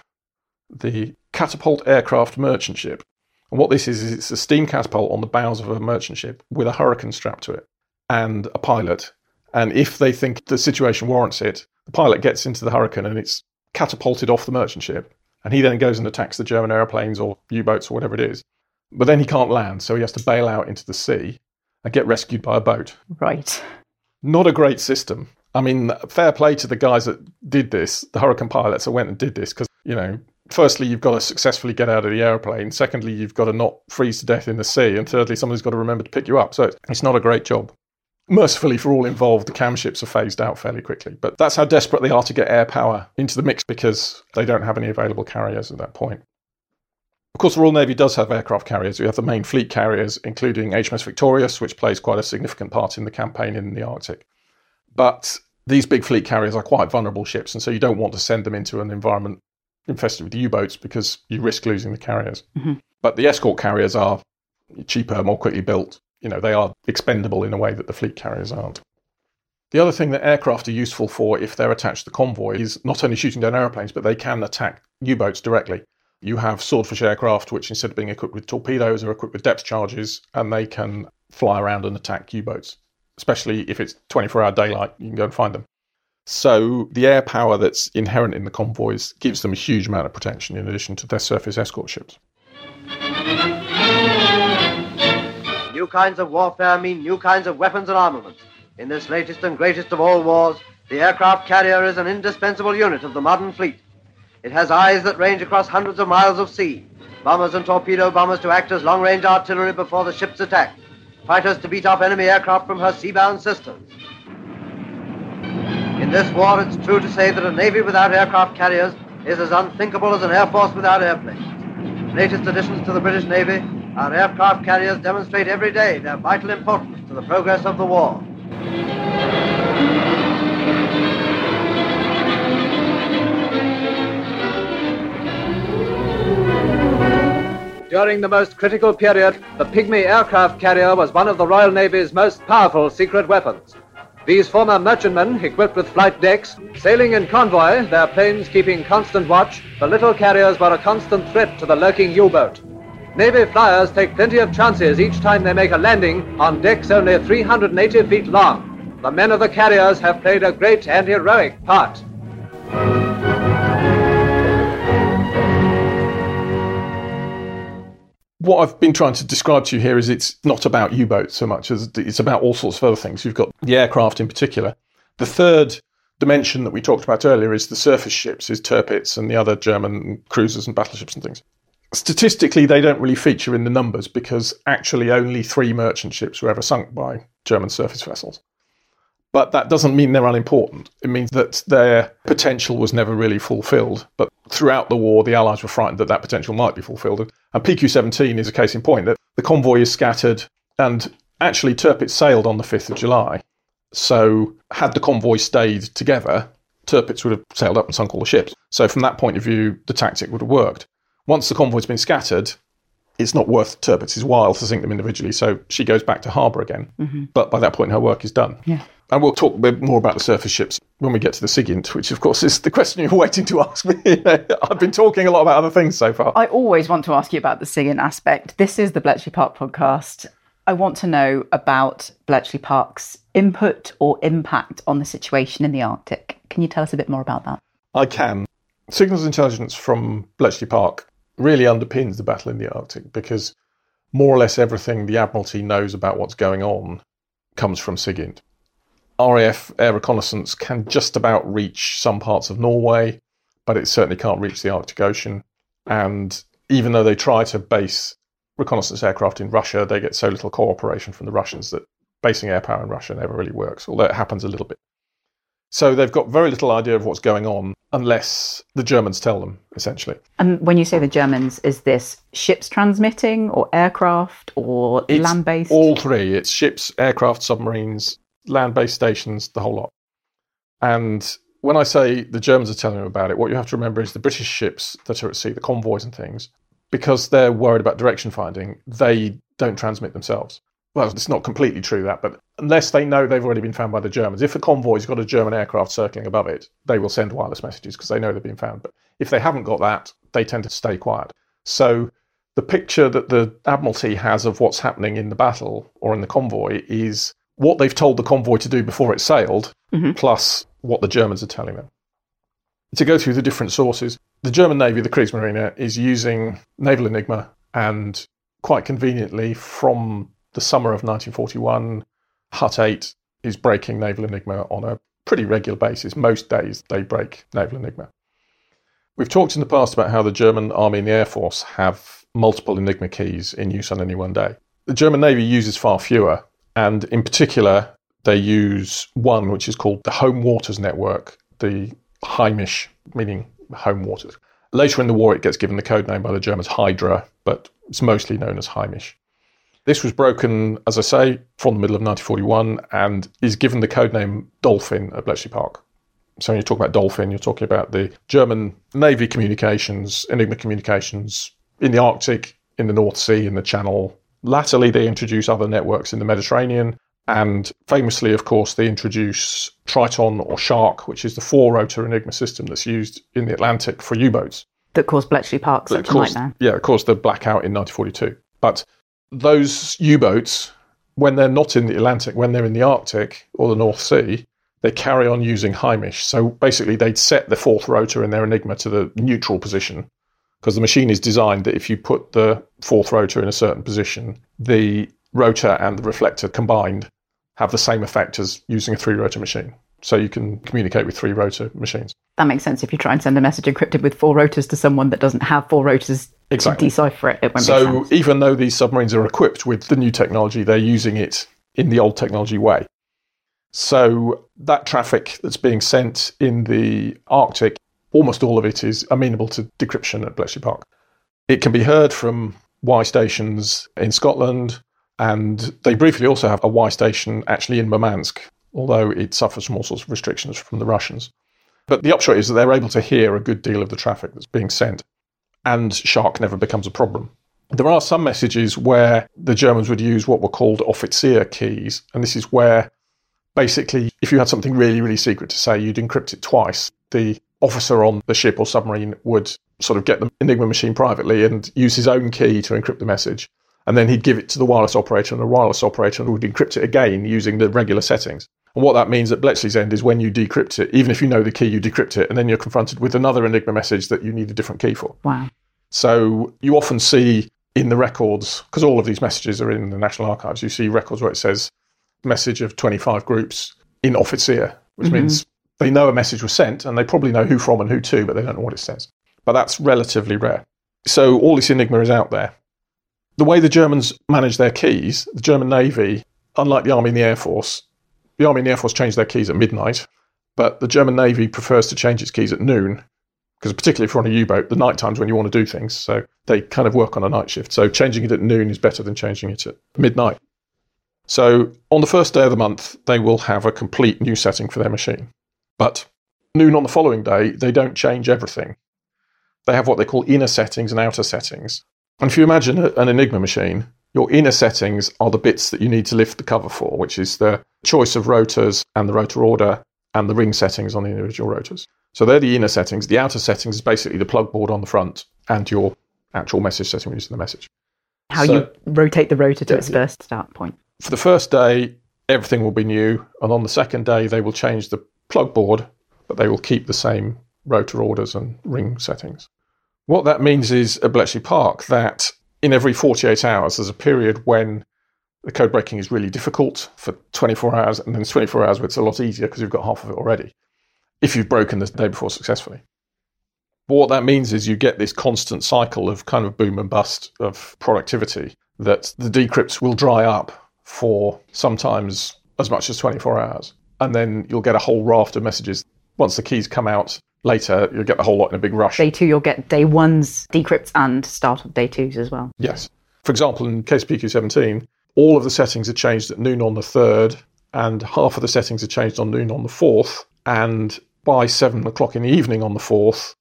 the Catapult Aircraft Merchant Ship. And what this is, is it's a steam catapult on the bows of a merchant ship with a Hurricane strapped to it and a pilot. And if they think the situation warrants it, the pilot gets into the Hurricane and it's catapulted off the merchant ship. And he then goes and attacks the German airplanes or U-boats or whatever it is. But then he can't land, so he has to bail out into the sea and get rescued by a boat. Right. Not a great system. I mean, fair play to the guys that did this, the Hurricane pilots that went and did this, because, you know, firstly, you've got to successfully get out of the airplane. Secondly, you've got to not freeze to death in the sea. And thirdly, somebody's got to remember to pick you up. So it's not a great job. Mercifully for all involved, the CAM ships are phased out fairly quickly. But that's how desperate they are to get air power into the mix because they don't have any available carriers at that point. Of course, the Royal Navy does have aircraft carriers. We have the main fleet carriers, including H M S Victorious, which plays quite a significant part in the campaign in the Arctic. But these big fleet carriers are quite vulnerable ships, and so you don't want to send them into an environment infested with U-boats because you risk losing the carriers. Mm-hmm. But the escort carriers are cheaper, more quickly built. You know, they are expendable in a way that the fleet carriers aren't. The other thing that aircraft are useful for if they're attached to convoy is not only shooting down airplanes, but they can attack U-boats directly. You have Swordfish aircraft, which instead of being equipped with torpedoes are equipped with depth charges, and they can fly around and attack U-boats. Especially if it's twenty-four hour daylight, you can go and find them. So the air power that's inherent in the convoys gives them a huge amount of protection in addition to their surface escort ships. New kinds of warfare mean new kinds of weapons and armaments. In this latest and greatest of all wars, the aircraft carrier is an indispensable unit of the modern fleet. It has eyes that range across hundreds of miles of sea, bombers and torpedo bombers to act as long-range artillery before the ship's attack, fighters to beat off enemy aircraft from her sea-bound sisters. In this war, it's true to say that a navy without aircraft carriers is as unthinkable as an air force without airplanes. Latest additions to the British Navy, our aircraft carriers demonstrate every day their vital importance to the progress of the war. During the most critical period, the Pygmy aircraft carrier was one of the Royal Navy's most powerful secret weapons. These former merchantmen, equipped with flight decks, sailing in convoy, their planes keeping constant watch, the little carriers were a constant threat to the lurking U-boat. Navy flyers take plenty of chances each time they make a landing on decks only three hundred eighty feet long. The men of the carriers have played a great and heroic part. What I've been trying to describe to you here is it's not about U-boats so much as it's about all sorts of other things. You've got the aircraft in particular. The third dimension that we talked about earlier is the surface ships, is Tirpitz and the other German cruisers and battleships and things. Statistically, they don't really feature in the numbers because actually only three merchant ships were ever sunk by German surface vessels. But that doesn't mean they're unimportant. It means that their potential was never really fulfilled. But throughout the war, the Allies were frightened that that potential might be fulfilled. And P Q seventeen is a case in point, that the convoy is scattered, And actually, Tirpitz sailed on the fifth of July. So had the convoy stayed together, Tirpitz would have sailed up and sunk all the ships. So from that point of view, the tactic would have worked. Once the convoy's been scattered, it's not worth Tirpitz's while to sink them individually. So she goes back to harbour again. Mm-hmm. But by that point, her work is done. Yeah. And we'll talk a bit more about the surface ships when we get to the Sigint, which, of course, is the question you're waiting to ask me. I've been talking a lot about other things so far. I always want to ask you about the Sigint aspect. This is the Bletchley Park podcast. I want to know about Bletchley Park's input or impact on the situation in the Arctic. Can you tell us a bit more about that? I can. Signals intelligence from Bletchley Park really underpins the battle in the Arctic, because more or less everything the Admiralty knows about what's going on comes from Sigint. R A F air reconnaissance can just about reach some parts of Norway, but it certainly can't reach the Arctic Ocean. And even though they try to base reconnaissance aircraft in Russia, they get so little cooperation from the Russians that basing air power in Russia never really works, although it happens a little bit. So they've got very little idea of what's going on unless the Germans tell them, essentially. And when you say the Germans, is this ships transmitting or aircraft or It's land-based? all three. It's ships, aircraft, submarines, land-based stations, the whole lot. And when I say the Germans are telling them about it, what you have to remember is the British ships that are at sea, the convoys and things, because they're worried about direction finding, they don't transmit themselves. Well, it's not completely true, that, but unless they know they've already been found by the Germans, if a convoy's got a German aircraft circling above it, they will send wireless messages because they know they've been found. But if they haven't got that, they tend to stay quiet. So the picture that the Admiralty has of what's happening in the battle or in the convoy is what they've told the convoy to do before it sailed, mm-hmm. plus what the Germans are telling them. To go through the different sources, the German Navy, the Kriegsmarine, is using Naval Enigma, and quite conveniently from the summer of nineteen forty-one, Hut eight is breaking Naval Enigma on a pretty regular basis. Most days they break Naval Enigma. We've talked in the past about how the German Army and the Air Force have multiple Enigma keys in use on any one day. The German Navy uses far fewer, and in particular, they use one which is called the Home Waters Network, the Heimisch, meaning home waters. Later in the war, it gets given the code name by the Germans Hydra, but it's mostly known as Heimisch. This was broken, as I say, from the middle of nineteen forty-one and is given the code name Dolphin at Bletchley Park. So when you talk about Dolphin, you're talking about the German Navy communications, Enigma communications in the Arctic, in the North Sea, in the Channel. Latterly, they introduce other networks in the Mediterranean. And famously, of course, they introduce Triton or Shark, which is the four-rotor Enigma system that's used in the Atlantic for U-boats. That caused Bletchley Park such a nightmare. Yeah, of course, the blackout in nineteen forty-two. But those U-boats, when they're not in the Atlantic, when they're in the Arctic or the North Sea, they carry on using Heimisch. So basically, they'd set the fourth rotor in their Enigma to the neutral position, because the machine is designed that if you put the fourth rotor in a certain position, the rotor and the reflector combined have the same effect as using a three-rotor machine. So you can communicate with three-rotor machines. That makes sense. If you try and send a message encrypted with four rotors to someone that doesn't have four rotors exactly. to decipher it, it won't so make sense. So even though these submarines are equipped with the new technology, they're using it in the old technology way. So that traffic that's being sent in the Arctic, almost all of it is amenable to decryption at Bletchley Park. It can be heard from Y stations in Scotland, and they briefly also have a Y station actually in Murmansk, although it suffers from all sorts of restrictions from the Russians. But the upshot is that they're able to hear a good deal of the traffic that's being sent, and Shark never becomes a problem. There are some messages where the Germans would use what were called offizier keys, and this is where basically if you had something really, really secret to say, you'd encrypt it twice. The officer on the ship or submarine would sort of get the Enigma machine privately and use his own key to encrypt the message. And then he'd give it to the wireless operator, and the wireless operator would encrypt it again using the regular settings. And what that means at Bletchley's end is when you decrypt it, even if you know the key, you decrypt it, and then you're confronted with another Enigma message that you need a different key for. Wow. So you often see in the records, because all of these messages are in the National Archives, you see records where it says message of twenty-five groups in offizier, which mm-hmm. means they know a message was sent, and they probably know who from and who to, but they don't know what it says. But that's relatively rare. So all this Enigma is out there. The way the Germans manage their keys, the German Navy, unlike the Army and the Air Force, the Army and the Air Force change their keys at midnight, but the German Navy prefers to change its keys at noon, because particularly if you're on a U-boat, the night time's when you want to do things, so they kind of work on a night shift. So changing it at noon is better than changing it at midnight. So on the first day of the month, they will have a complete new setting for their machine. But noon on the following day, they don't change everything. They have what they call inner settings and outer settings. And if you imagine a, an Enigma machine, your inner settings are the bits that you need to lift the cover for, which is the choice of rotors and the rotor order and the ring settings on the individual rotors. So they're the inner settings. The outer settings is basically the plug board on the front and your actual message setting when you send the message. How so, you rotate the rotor to yeah, its first start point. For the first day, everything will be new. And on the second day, they will change the plug board, but they will keep the same rotor orders and ring settings. What that means is at Bletchley Park that in every forty-eight hours, there's a period when the code breaking is really difficult for twenty-four hours, and then it's twenty-four hours where it's a lot easier because you've got half of it already, if you've broken the day before successfully. But what that means is you get this constant cycle of kind of boom and bust of productivity, that the decrypts will dry up for sometimes as much as twenty-four hours. And then you'll get a whole raft of messages. Once the keys come out later, you'll get the whole lot in a big rush. Day two, you'll get day one's decrypts and start of day two's as well. Yes. For example, in case P Q seventeen, all of the settings are changed at noon on the third, and half of the settings are changed on noon on the fourth. And by seven o'clock in the evening on the fourth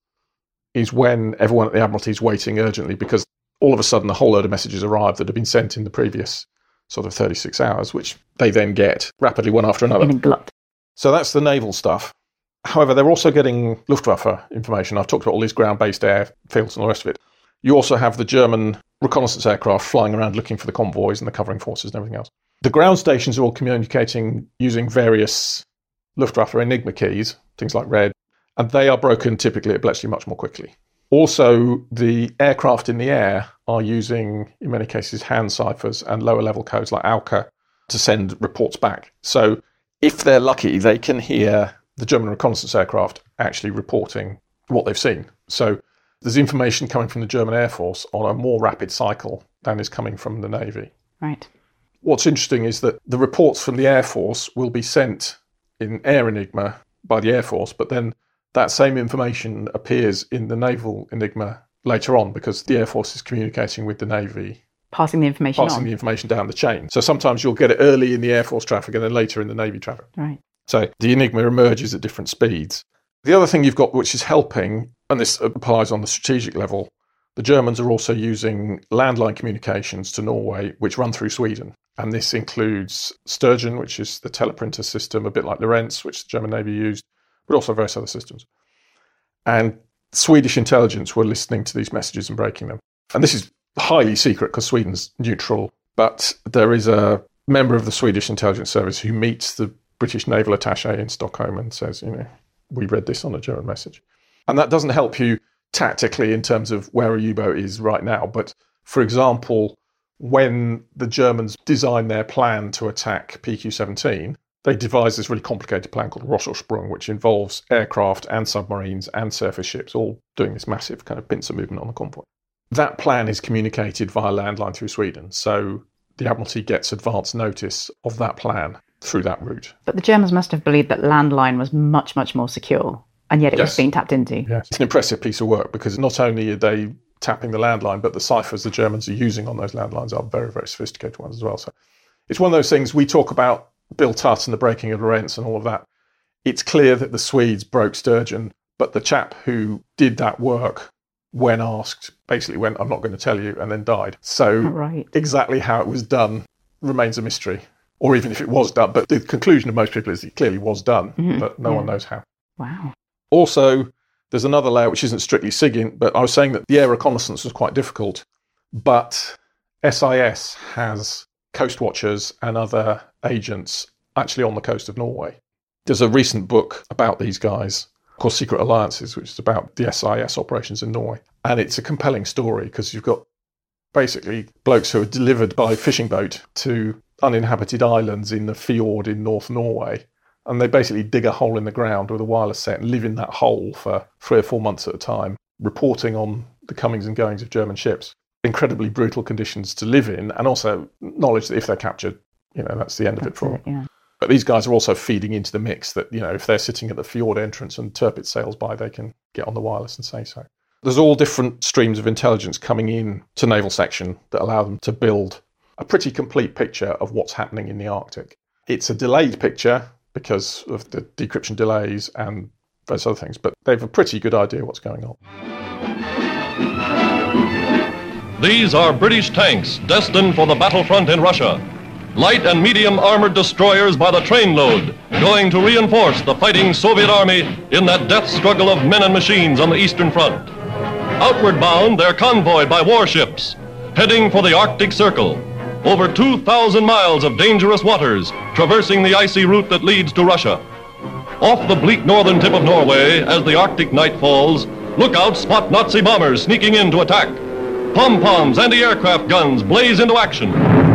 is when everyone at the Admiralty is waiting urgently, because all of a sudden a whole load of messages arrive that have been sent in the previous sort of thirty-six hours, which they then get rapidly one after another. In a glut. So that's the naval stuff. However, they're also getting Luftwaffe information. I've talked about all these ground-based airfields and all the rest of it. You also have the German reconnaissance aircraft flying around looking for the convoys and the covering forces and everything else. The ground stations are all communicating using various Luftwaffe Enigma keys, things like red, and they are broken typically at Bletchley much more quickly. Also, the aircraft in the air are using, in many cases, hand ciphers and lower level codes like AUKA to send reports back. So if they're lucky, they can hear the German reconnaissance aircraft actually reporting what they've seen. So there's information coming from the German Air Force on a more rapid cycle than is coming from the Navy. Right. What's interesting is that the reports from the Air Force will be sent in Air Enigma by the Air Force, but then that same information appears in the Naval Enigma later on because the Air Force is communicating with the Navy. Passing the information Passing on. the information down the chain. So sometimes you'll get it early in the Air Force traffic and then later in the Navy traffic. Right. So the Enigma emerges at different speeds. The other thing you've got which is helping, and this applies on the strategic level, the Germans are also using landline communications to Norway, which run through Sweden. And this includes Sturgeon, which is the teleprinter system, a bit like Lorenz, which the German Navy used, but also various other systems. And Swedish intelligence were listening to these messages and breaking them. And this is highly secret because Sweden's neutral, but there is a member of the Swedish intelligence service who meets the British naval attaché in Stockholm and says, you know, we read this on a German message. And that doesn't help you tactically in terms of where a U-boat is right now. But for example, when the Germans designed their plan to attack P Q seventeen, they devised this really complicated plan called Rosselsprung, which involves aircraft and submarines and surface ships all doing this massive kind of pincer movement on the convoy. That plan is communicated via landline through Sweden. So the Admiralty gets advance notice of that plan through that route. But the Germans must have believed that landline was much, much more secure, and yet it yes. was being tapped into. Yes. It's an impressive piece of work because not only are they tapping the landline, but the ciphers the Germans are using on those landlines are very, very sophisticated ones as well. So it's one of those things we talk about Bill Tutt and the breaking of Lorenz and all of that. It's clear that the Swedes broke Sturgeon, but the chap who did that work, when asked, basically went, I'm not going to tell you, and then died. So right. exactly how it was done remains a mystery. Or even if it was done. But the conclusion of most people is it clearly was done, mm-hmm. but no yeah. one knows how. Wow. Also, there's another layer which isn't strictly SIGINT, but I was saying that the air reconnaissance was quite difficult. But S I S has coast watchers and other agents actually on the coast of Norway. There's a recent book about these guys called Secret Alliances, which is about the S I S operations in Norway. And it's a compelling story because you've got basically blokes who are delivered by fishing boat to uninhabited islands in the fjord in North Norway. And they basically dig a hole in the ground with a wireless set and live in that hole for three or four months at a time, reporting on the comings and goings of German ships. Incredibly brutal conditions to live in, and also knowledge that if they're captured, you know, that's the end that's of it for them. Yeah. But these guys are also feeding into the mix that, you know, if they're sitting at the fjord entrance and Tirpitz sails by, they can get on the wireless and say so. There's all different streams of intelligence coming in to Naval Section that allow them to build a pretty complete picture of what's happening in the Arctic. It's a delayed picture because of the decryption delays and those other things, but they have a pretty good idea what's going on. These are British tanks destined for the battlefront in Russia. Light and medium armored destroyers by the trainload, going to reinforce the fighting Soviet army in that death struggle of men and machines on the Eastern Front. Outward bound, they're convoyed by warships, heading for the Arctic Circle. Over two thousand miles of dangerous waters, traversing the icy route that leads to Russia. Off the bleak northern tip of Norway, as the Arctic night falls, lookouts spot Nazi bombers sneaking in to attack. Pom-poms, anti-aircraft guns blaze into action.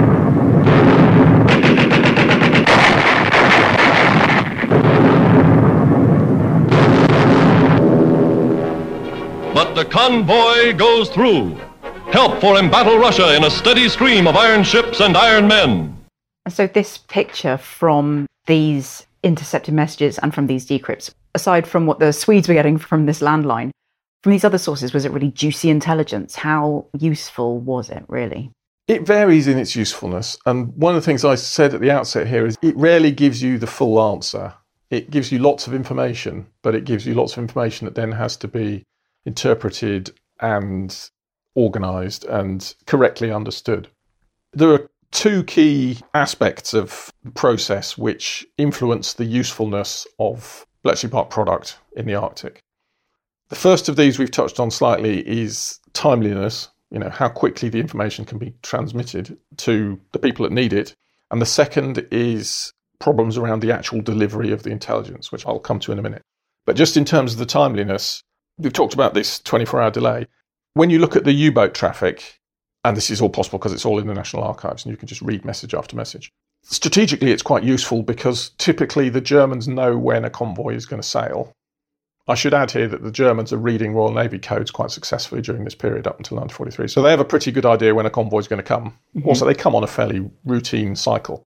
But the convoy goes through. Help for embattled Russia in a steady stream of iron ships and iron men. So this picture from these intercepted messages and from these decrypts, aside from what the Swedes were getting from this landline, from these other sources, was it really juicy intelligence? How useful was it, really? It varies in its usefulness. And one of the things I said at the outset here is it rarely gives you the full answer. It gives you lots of information, but it gives you lots of information that then has to be interpreted and organised and correctly understood. There are two key aspects of the process which influence the usefulness of Bletchley Park product in the Arctic. The first of these we've touched on slightly is timeliness, you know, how quickly the information can be transmitted to the people that need it. And the second is problems around the actual delivery of the intelligence, which I'll come to in a minute. But just in terms of the timeliness, we've talked about this twenty-four hour delay. When you look at the U-boat traffic, and this is all possible because it's all in the National Archives and you can just read message after message. Strategically, it's quite useful because typically the Germans know when a convoy is going to sail. I should add here that the Germans are reading Royal Navy codes quite successfully during this period up until nineteen forty-three. So they have a pretty good idea when a convoy is going to come. Mm-hmm. Also, they come on a fairly routine cycle.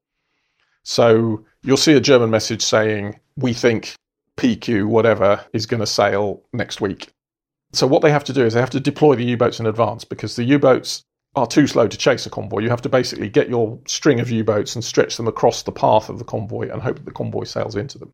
So you'll see a German message saying, we think P Q, whatever, is going to sail next week. So what they have to do is they have to deploy the U-boats in advance because the U-boats are too slow to chase a convoy. You have to basically get your string of U-boats and stretch them across the path of the convoy and hope that the convoy sails into them.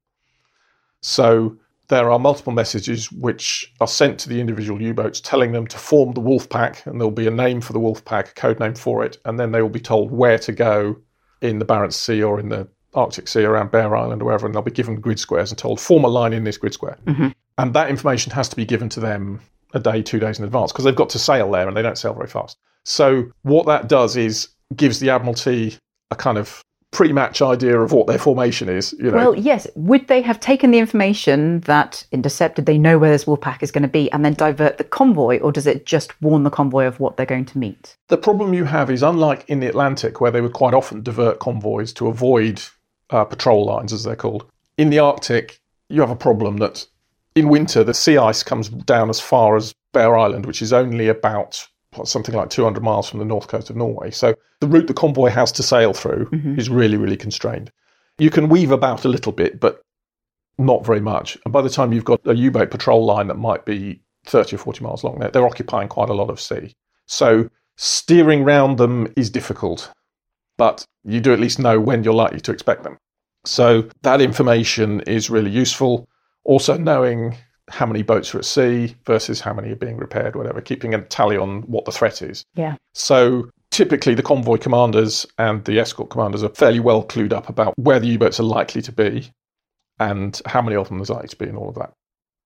So there are multiple messages which are sent to the individual U-boats telling them to form the wolf pack, and there'll be a name for the wolf pack, a code name for it, and then they will be told where to go in the Barents Sea or in the Arctic Sea around Bear Island or wherever, and they'll be given grid squares and told, form a line in this grid square. Mm-hmm. And that information has to be given to them a day, two days in advance, because they've got to sail there and they don't sail very fast. So what that does is gives the Admiralty a kind of pre-match idea of what their formation is. You know. Well, yes. Would they have taken the information that intercepted, they know where this wolf pack is going to be, and then divert the convoy, or does it just warn the convoy of what they're going to meet? The problem you have is, unlike in the Atlantic, where they would quite often divert convoys to avoid uh, patrol lines, as they're called, in the Arctic, you have a problem that in winter, the sea ice comes down as far as Bear Island, which is only about something like two hundred miles from the north coast of Norway. So the route the convoy has to sail through mm-hmm. is really, really constrained. You can weave about a little bit, but not very much. And by the time you've got a U-boat patrol line that might be thirty or forty miles long, they're, they're occupying quite a lot of sea. So steering round them is difficult, but you do at least know when you're likely to expect them. So that information is really useful. Also knowing how many boats are at sea versus how many are being repaired, whatever, keeping a tally on what the threat is. Yeah. So typically the convoy commanders and the escort commanders are fairly well clued up about where the U-boats are likely to be and how many of them there's likely to be and all of that.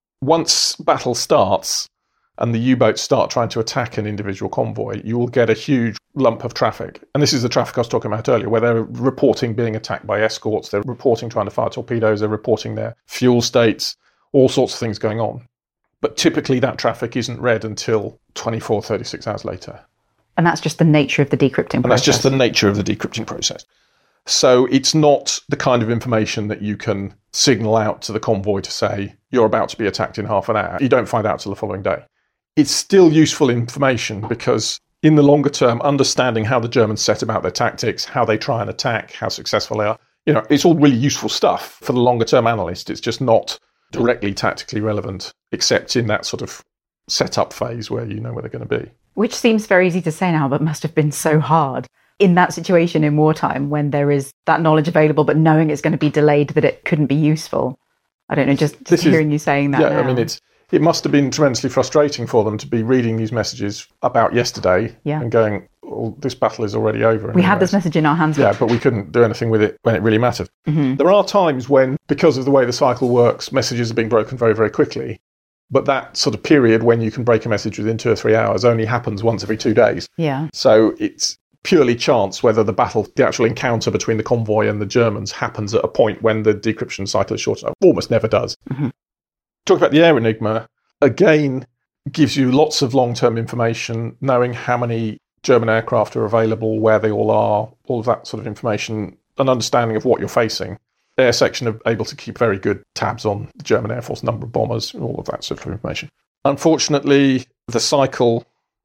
Once battle starts and the U-boats start trying to attack an individual convoy, you will get a huge lump of traffic. And this is the traffic I was talking about earlier, where they're reporting being attacked by escorts, they're reporting trying to fire torpedoes, they're reporting their fuel states, all sorts of things going on. But typically that traffic isn't read until twenty-four, thirty-six hours later. And that's just the nature of the decrypting and process. That's just the nature of the decrypting process. So it's not the kind of information that you can signal out to the convoy to say, you're about to be attacked in half an hour. You don't find out till the following day. It's still useful information because in the longer term, understanding how the Germans set about their tactics, how they try and attack, how successful they are, you know, it's all really useful stuff for the longer term analyst. It's just not directly tactically relevant, except in that sort of setup phase where you know where they're going to be. Which seems very easy to say now, but must have been so hard in that situation in wartime when there is that knowledge available, but knowing it's going to be delayed, that it couldn't be useful. I don't know, just, just hearing is, you saying that. Yeah, now. I mean, it's it must have been tremendously frustrating for them to be reading these messages about yesterday yeah. and going, well, this battle is already over. We had this message in our hands. Yeah, but we couldn't do anything with it when it really mattered. Mm-hmm. There are times when, because of the way the cycle works, messages are being broken very, very quickly. But that sort of period when you can break a message within two or three hours only happens once every two days. Yeah. So it's purely chance whether the battle, the actual encounter between the convoy and the Germans happens at a point when the decryption cycle is short enough. Almost never does. Mm-hmm. Talk about the Air Enigma, again, gives you lots of long-term information, knowing how many German aircraft are available, where they all are, all of that sort of information, an understanding of what you're facing. Air section are able to keep very good tabs on the German Air Force, number of bombers, all of that sort of information. Unfortunately, the cycle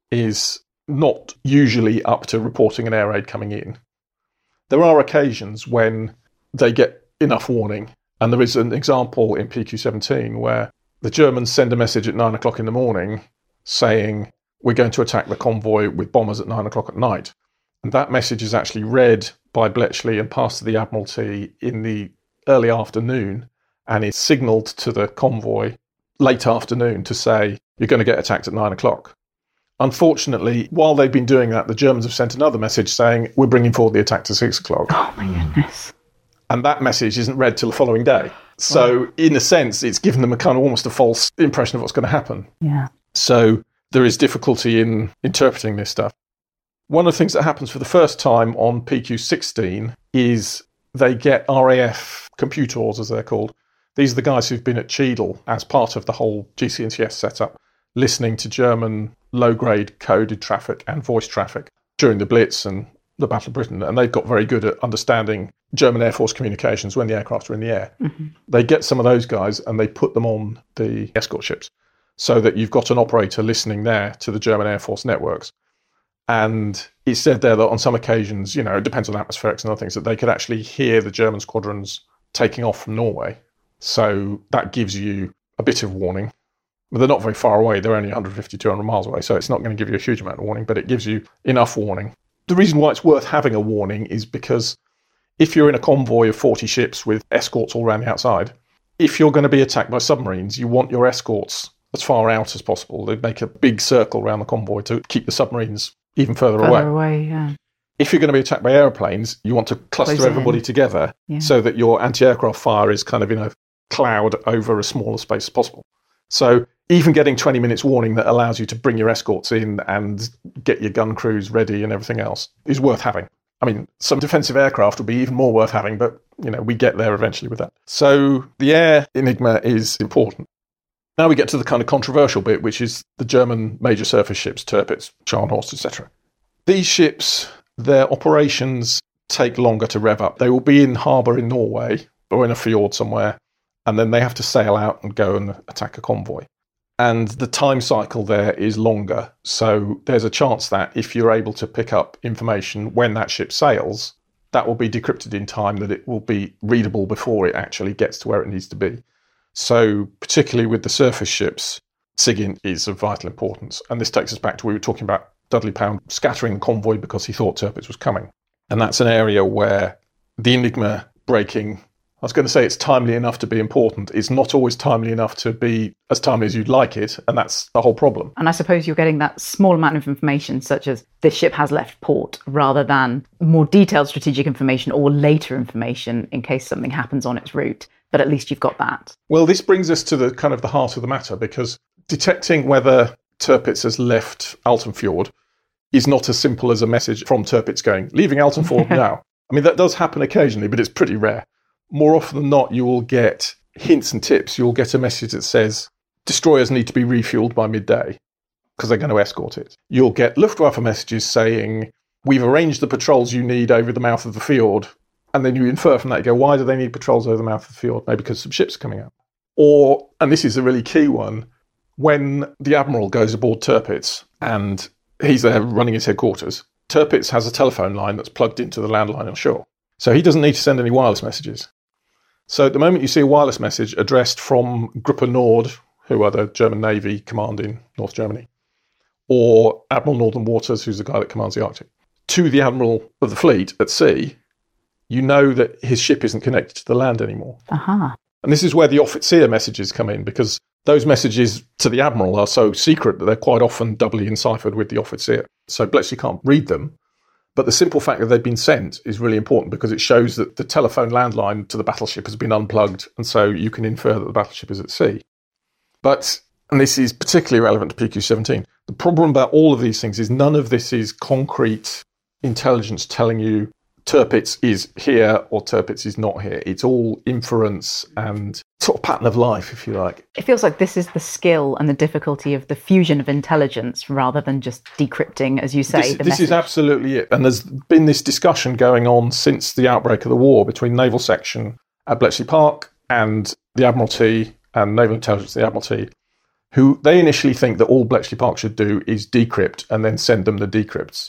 is not usually up to reporting an air raid coming in. There are occasions when they get enough warning, and there is an example in P Q seventeen where the Germans send a message at nine o'clock in the morning saying, we're going to attack the convoy with bombers at nine o'clock at night. And that message is actually read by Bletchley and passed to the Admiralty in the early afternoon, and is signalled to the convoy late afternoon to say, you're going to get attacked at nine o'clock. Unfortunately, while they've been doing that, the Germans have sent another message saying, we're bringing forward the attack to six o'clock. Oh my goodness. And that message isn't read till the following day. So wow. In a sense, it's given them a kind of almost a false impression of what's going to happen. Yeah. So there is difficulty in interpreting this stuff. One of the things that happens for the first time on P Q sixteen is they get R A F computers, as they're called. These are the guys who've been at Cheadle as part of the whole G C N T S setup, listening to German low-grade coded traffic and voice traffic during the Blitz and the Battle of Britain. And they've got very good at understanding German Air Force communications when the aircraft are in the air. Mm-hmm. They get some of those guys and they put them on the escort ships so that you've got an operator listening there to the German Air Force networks. And it said there that on some occasions, you know, it depends on atmospherics and other things, that they could actually hear the German squadrons taking off from Norway. So that gives you a bit of warning. But they're not very far away. They're only one hundred fifty, two hundred miles away. So it's not going to give you a huge amount of warning, but it gives you enough warning. The reason why it's worth having a warning is because if you're in a convoy of forty ships with escorts all around the outside, if you're going to be attacked by submarines, you want your escorts as far out as possible. They make a big circle around the convoy to keep the submarines even further, further away. away yeah. If you're going to be attacked by aeroplanes, you want to cluster Close everybody in. together yeah. so that your anti-aircraft fire is kind of in a cloud over as small a space as possible. So even getting twenty minutes warning that allows you to bring your escorts in and get your gun crews ready and everything else is worth having. I mean, some defensive aircraft will be even more worth having, but, you know, we get there eventually with that. So the Air Enigma is important. Now we get to the kind of controversial bit, which is the German major surface ships, Tirpitz, Scharnhorst, et cetera. These ships, their operations take longer to rev up. They will be in harbour in Norway or in a fjord somewhere, and then they have to sail out and go and attack a convoy. And the time cycle there is longer. So there's a chance that if you're able to pick up information when that ship sails, that will be decrypted in time, that it will be readable before it actually gets to where it needs to be. So particularly with the surface ships, SIGINT is of vital importance. And this takes us back to, we were talking about Dudley Pound scattering the convoy because he thought Tirpitz was coming. And that's an area where the Enigma breaking, I was going to say it's timely enough to be important. It's not always timely enough to be as timely as you'd like it, and that's the whole problem. And I suppose you're getting that small amount of information, such as this ship has left port, rather than more detailed strategic information or later information in case something happens on its route. But at least you've got that. Well, this brings us to the kind of the heart of the matter, because detecting whether Tirpitz has left Altenfjord is not as simple as a message from Tirpitz going, leaving Altenfjord now. I mean, that does happen occasionally, but it's pretty rare. More often than not, you will get hints and tips. You'll get a message that says, destroyers need to be refueled by midday because they're going to escort it. You'll get Luftwaffe messages saying, we've arranged the patrols you need over the mouth of the fjord. And then you infer from that, you go, why do they need patrols over the mouth of the fjord? Maybe because some ships are coming out. Or, and this is a really key one, when the Admiral goes aboard Tirpitz and he's there running his headquarters, Tirpitz has a telephone line that's plugged into the landline on shore. So he doesn't need to send any wireless messages. So at the moment you see a wireless message addressed from Gruppe Nord, who are the German Navy command in North Germany, or Admiral Northern Waters, who's the guy that commands the Arctic. to the Admiral of the fleet at sea, you know that his ship isn't connected to the land anymore. Aha. And this is where the officer messages come in, because those messages to the Admiral are so secret that they're quite often doubly enciphered with the officer. So Bletchley can't read them. But the simple fact that they've been sent is really important, because it shows that the telephone landline to the battleship has been unplugged, and so you can infer that the battleship is at sea. But, and this is particularly relevant to P Q seventeen, the problem about all of these things is none of this is concrete intelligence telling you Tirpitz is here or Tirpitz is not here. It's all inference and sort of pattern of life, if you like. It feels like this is the skill and the difficulty of the fusion of intelligence rather than just decrypting, as you say, This, the this is absolutely it. And there's been this discussion going on since the outbreak of the war between Naval Section at Bletchley Park and the Admiralty and Naval Intelligence at the Admiralty, who they initially think that all Bletchley Park should do is decrypt and then send them the decrypts.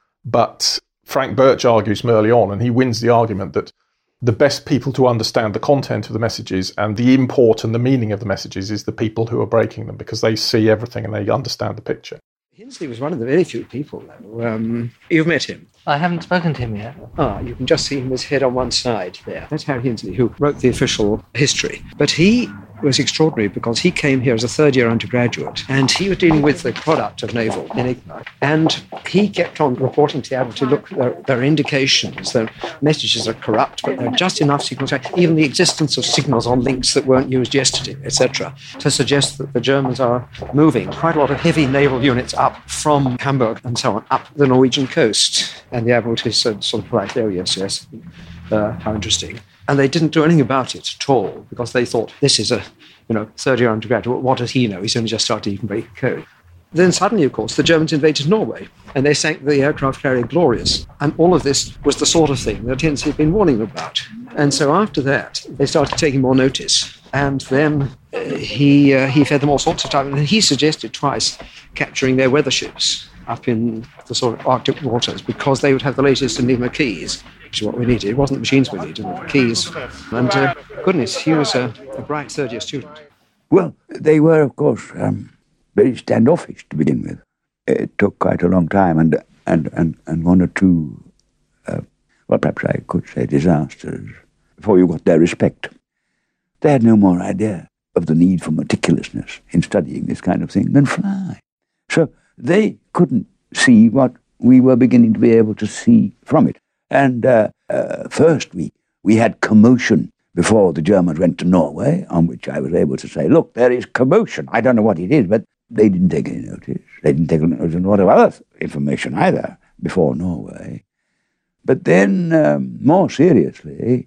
But Frank Birch argues from early on, and he wins the argument, that the best people to understand the content of the messages and the import and the meaning of the messages is the people who are breaking them, because they see everything and they understand the picture. Hinsley was one of the very few people, though. Um, you've met him? I haven't spoken to him yet. Ah, you can just see him with his head on one side there. That's Harry Hinsley, who wrote the official history. But he was extraordinary because he came here as a third-year undergraduate, and he was dealing with the product of naval enigma. And he kept on reporting to the Admiralty, look, there, there are indications, their messages are corrupt, but there are just enough signals, even the existence of signals on links that weren't used yesterday, et cetera, to suggest that the Germans are moving quite a lot of heavy naval units up from Hamburg and so on, up the Norwegian coast. And the Admiralty said sort of politely, oh, yes, yes, uh, how interesting. And they didn't do anything about it at all, because they thought, this is a, you know, third-year undergraduate. What does he know? He's only just started, he can break code. Then suddenly, of course, the Germans invaded Norway, and they sank the aircraft carrier Glorious. And all of this was the sort of thing that Hinsley had been warning them about. And so after that, they started taking more notice. And then uh, he uh, he fed them all sorts of time. And he suggested twice capturing their weather ships up in the sort of Arctic waters, because they would have the latest Enigma keys, which is what we needed. It wasn't the machines we needed, but the keys. And uh, goodness, he was a, a bright third-year student. Well, they were, of course, um, very standoffish to begin with. It took quite a long time, and and, and, and one or two, uh, well, perhaps I could say disasters, before you got their respect. They had no more idea of the need for meticulousness in studying this kind of thing than fly. So they couldn't see what we were beginning to be able to see from it. And uh, uh, first we, we had commotion before the Germans went to Norway, on which I was able to say, look, there is commotion. I don't know what it is, but they didn't take any notice. They didn't take any notice of a lot of other information either before Norway. But then, um, more seriously,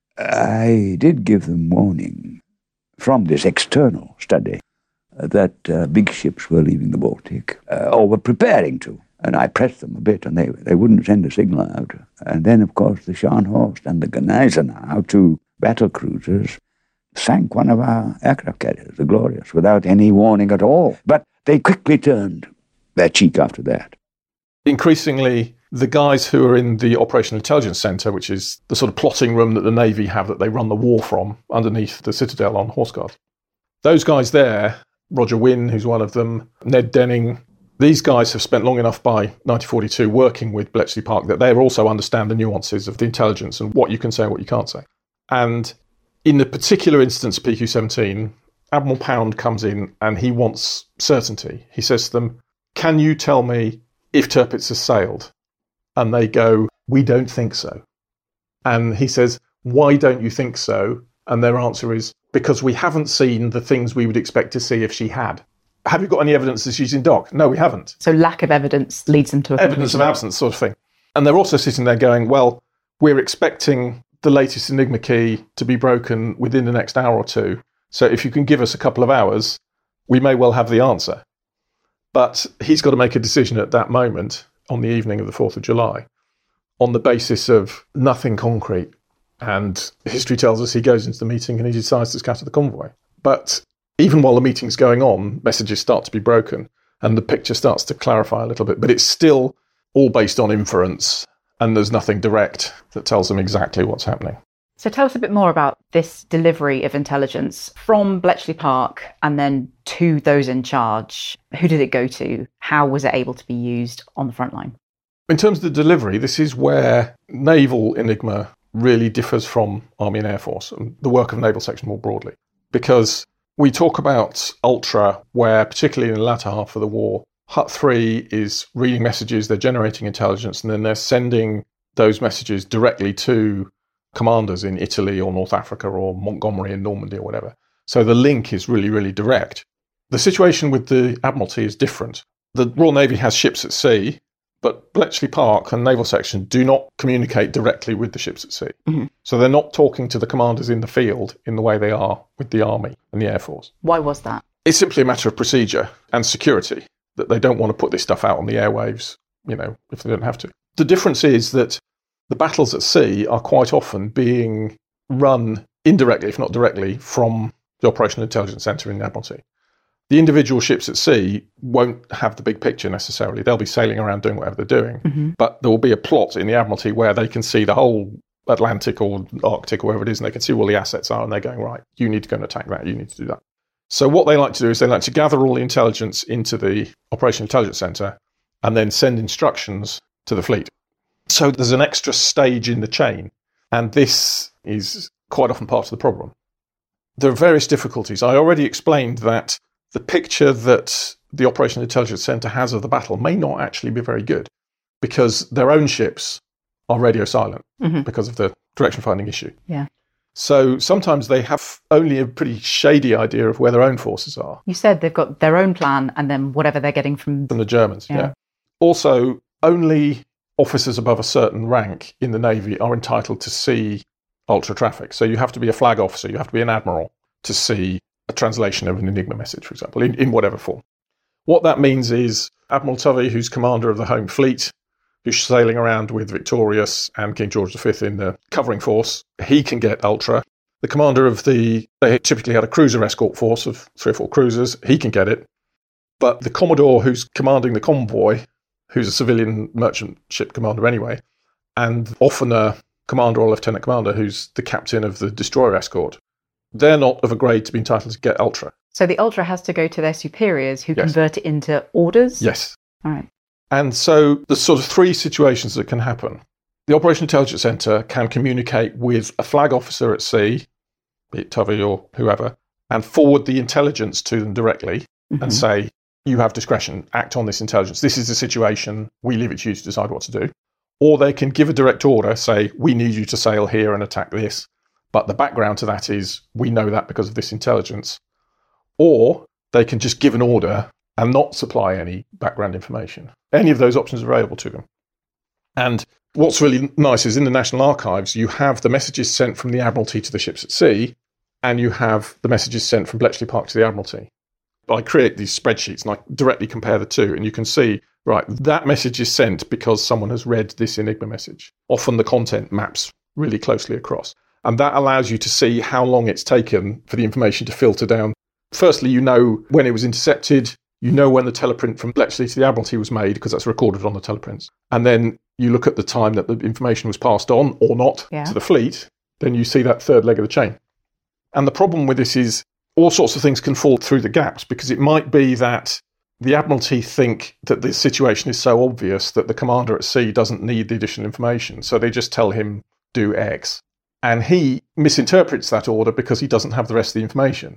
I did give them warning from this external study that uh, big ships were leaving the Baltic, uh, or were preparing to. And I pressed them a bit, and they they wouldn't send a signal out. And then, of course, the Scharnhorst and the Gneisenau, two battle cruisers, sank one of our aircraft carriers, the Glorious, without any warning at all. But they quickly turned their cheek after that. Increasingly, the guys who are in the Operational Intelligence Centre, which is the sort of plotting room that the Navy have that they run the war from underneath the Citadel on Horse Guards, those guys there, Roger Wynne, who's one of them, Ned Denning, these guys have spent long enough by nineteen forty-two working with Bletchley Park that they also understand the nuances of the intelligence and what you can say and what you can't say. And in the particular instance of P Q seventeen, Admiral Pound comes in and he wants certainty. He says to them, can you tell me if Tirpitz has sailed? And they go, we don't think so. And he says, why don't you think so? And their answer is, because we haven't seen the things we would expect to see if she had. Have you got any evidence that she's in dock? No, we haven't. So lack of evidence leads them to a evidence of absence sort of thing. And they're also sitting there going, well, we're expecting the latest Enigma key to be broken within the next hour or two. So if you can give us a couple of hours, we may well have the answer. But he's got to make a decision at that moment on the evening of the fourth of July on the basis of nothing concrete. And history tells us he goes into the meeting and he decides to scatter the convoy. But even while the meeting's going on, messages start to be broken and the picture starts to clarify a little bit. But it's still all based on inference and there's nothing direct that tells them exactly what's happening. So tell us a bit more about this delivery of intelligence from Bletchley Park and then to those in charge. Who did it go to? How was it able to be used on the front line? In terms of the delivery, this is where naval Enigma really differs from Army and Air Force and the work of Naval Section more broadly. Because we talk about Ultra, where particularly in the latter half of the war, H U T three is reading messages, they're generating intelligence, and then they're sending those messages directly to commanders in Italy or North Africa or Montgomery in Normandy or whatever. So the link is really, really direct. The situation with the Admiralty is different. The Royal Navy has ships at sea, but Bletchley Park and Naval Section do not communicate directly with the ships at sea. Mm-hmm. So they're not talking to the commanders in the field in the way they are with the Army and the Air Force. Why was that? It's simply a matter of procedure and security, that they don't want to put this stuff out on the airwaves, you know, if they don't have to. The difference is that the battles at sea are quite often being run indirectly, if not directly, from the Operational Intelligence Centre in the Admiralty. The individual ships at sea won't have the big picture necessarily. They'll be sailing around doing whatever they're doing. Mm-hmm. But there will be a plot in the Admiralty where they can see the whole Atlantic or Arctic or wherever it is, and they can see where all the assets are, and they're going, right, you need to go and attack that, you need to do that. So what they like to do is they like to gather all the intelligence into the Operational Intelligence Centre and then send instructions to the fleet. So there's an extra stage in the chain, and this is quite often part of the problem. There are various difficulties. I already explained that the picture that the Operational Intelligence Centre has of the battle may not actually be very good, because their own ships are radio silent mm-hmm. because of the direction finding issue. Yeah. So sometimes they have only a pretty shady idea of where their own forces are. You said they've got their own plan and then whatever they're getting from... From the Germans, yeah. yeah. Also, only officers above a certain rank in the Navy are entitled to see ultra traffic. So you have to be a flag officer, you have to be an admiral to see a translation of an Enigma message, for example, in, in whatever form. What that means is Admiral Tovey, who's commander of the Home Fleet, who's sailing around with Victorious and King George the Fifth in the covering force, he can get Ultra. The commander of the, they typically had a cruiser escort force of three or four cruisers, he can get it. But the Commodore who's commanding the convoy, who's a civilian merchant ship commander anyway, and often a commander or lieutenant commander who's the captain of the destroyer escort, they're not of a grade to be entitled to get Ultra. So the Ultra has to go to their superiors who Yes. convert it into orders? Yes. All right. And so there's sort of three situations that can happen. The Operational Intelligence Centre can communicate with a flag officer at sea, be it Tovey or whoever, and forward the intelligence to them directly Mm-hmm. and say, you have discretion, act on this intelligence. This is the situation, we leave it to you to decide what to do. Or they can give a direct order, say, we need you to sail here and attack this. But the background to that is, we know that because of this intelligence. Or they can just give an order and not supply any background information. Any of those options are available to them. And what's really nice is in the National Archives, you have the messages sent from the Admiralty to the ships at sea, and you have the messages sent from Bletchley Park to the Admiralty. I create these spreadsheets and I directly compare the two, and you can see, right, that message is sent because someone has read this Enigma message. Often the content maps really closely across. And that allows you to see how long it's taken for the information to filter down. Firstly, you know when it was intercepted, you know when the teleprint from Bletchley to the Admiralty was made, because that's recorded on the teleprints. And then you look at the time that the information was passed on, or not, yeah. to the fleet, then you see that third leg of the chain. And the problem with this is all sorts of things can fall through the gaps, because it might be that the Admiralty think that the situation is so obvious that the commander at sea doesn't need the additional information, so they just tell him, do X. And he misinterprets that order because he doesn't have the rest of the information.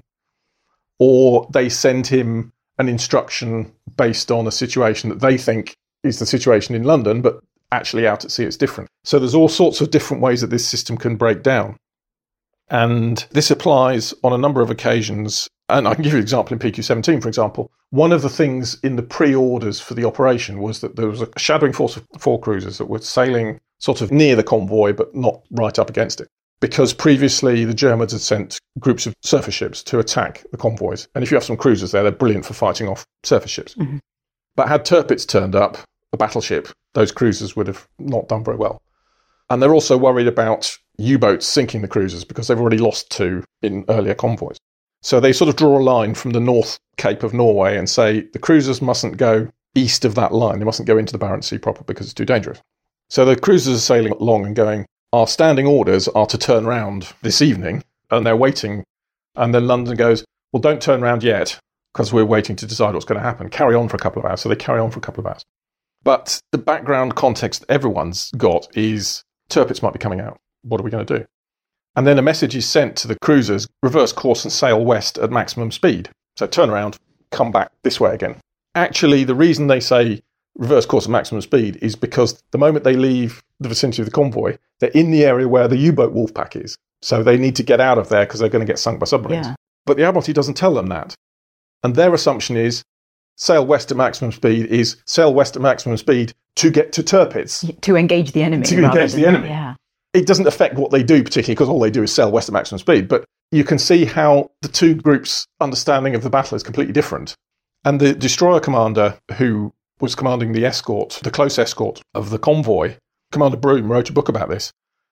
Or they send him an instruction based on a situation that they think is the situation in London, but actually out at sea it's different. So there's all sorts of different ways that this system can break down. And this applies on a number of occasions. And I can give you an example in P Q seventeen, for example. One of the things in the pre-orders for the operation was that there was a shadowing force of four cruisers that were sailing sort of near the convoy, but not right up against it. Because previously the Germans had sent groups of surface ships to attack the convoys. And if you have some cruisers there, they're brilliant for fighting off surface ships. Mm-hmm. But had Tirpitz turned up, a battleship, those cruisers would have not done very well. And they're also worried about U-boats sinking the cruisers because they've already lost two in earlier convoys. So they sort of draw a line from the North Cape of Norway and say the cruisers mustn't go east of that line. They mustn't go into the Barents Sea proper because it's too dangerous. So the cruisers are sailing along and going, our standing orders are to turn round this evening, and they're waiting. And then London goes, well, don't turn round yet because we're waiting to decide what's going to happen. Carry on for a couple of hours. So they carry on for a couple of hours. But the background context everyone's got is Tirpitz might be coming out. What are we going to do? And then a message is sent to the cruisers, reverse course and sail west at maximum speed. So turn around, come back this way again. Actually, the reason they say reverse course at maximum speed is because the moment they leave the vicinity of the convoy, they're in the area where the U-boat Wolfpack is. So they need to get out of there because they're going to get sunk by submarines. Yeah. But the Admiralty doesn't tell them that. And their assumption is sail west at maximum speed is sail west at maximum speed to get to Tirpitz. To engage the enemy. To engage the enemy. Yeah. It doesn't affect what they do particularly because all they do is sail west at maximum speed. But you can see how the two groups' understanding of the battle is completely different. And the destroyer commander who was commanding the escort, the close escort of the convoy, Commander Broome, wrote a book about this.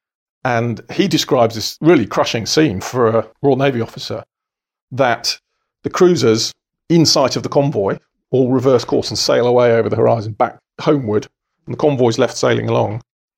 And he describes this really crushing scene for a Royal Navy officer that the cruisers in sight of the convoy all reverse course and sail away over the horizon back homeward, and the convoy's left sailing along.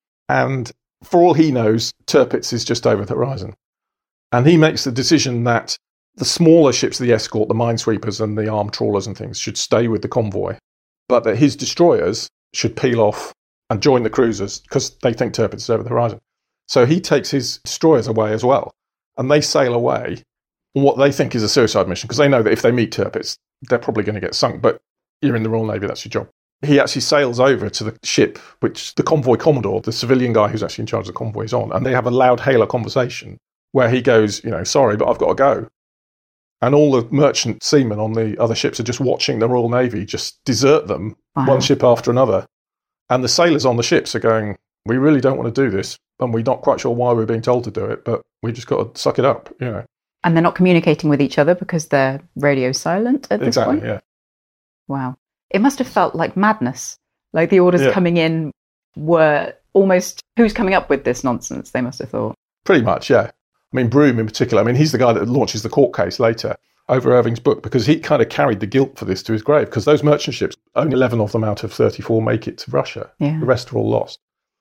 And for all he knows, Tirpitz is just over the horizon. And he makes the decision that the smaller ships of the escort, the minesweepers and the armed trawlers and things, should stay with the convoy, but that his destroyers should peel off and join the cruisers because they think Tirpitz is over the horizon. So he takes his destroyers away as well, and they sail away on what they think is a suicide mission because they know that if they meet Tirpitz, they're probably going to get sunk, but you're in the Royal Navy, that's your job. He actually sails over to the ship, which the convoy commodore, the civilian guy who's actually in charge of the convoy, is on, and they have a loud hailer conversation where he goes, you know, sorry, but I've got to go. And all the merchant seamen on the other ships are just watching the Royal Navy just desert them, wow. one ship after another. And the sailors on the ships are going, we really don't want to do this, and we're not quite sure why we're being told to do it, but we just got to suck it up, you know. And they're not communicating with each other because they're radio silent at this exactly, point? Exactly, yeah. Wow. It must have felt like madness. Like the orders yeah. coming in were almost, who's coming up with this nonsense, they must have thought. Pretty much, yeah. I mean, Broome in particular, I mean, he's the guy that launches the court case later over Irving's book because he kind of carried the guilt for this to his grave because those merchant ships, only eleven of them out of thirty-four make it to Russia. Yeah. The rest are all lost.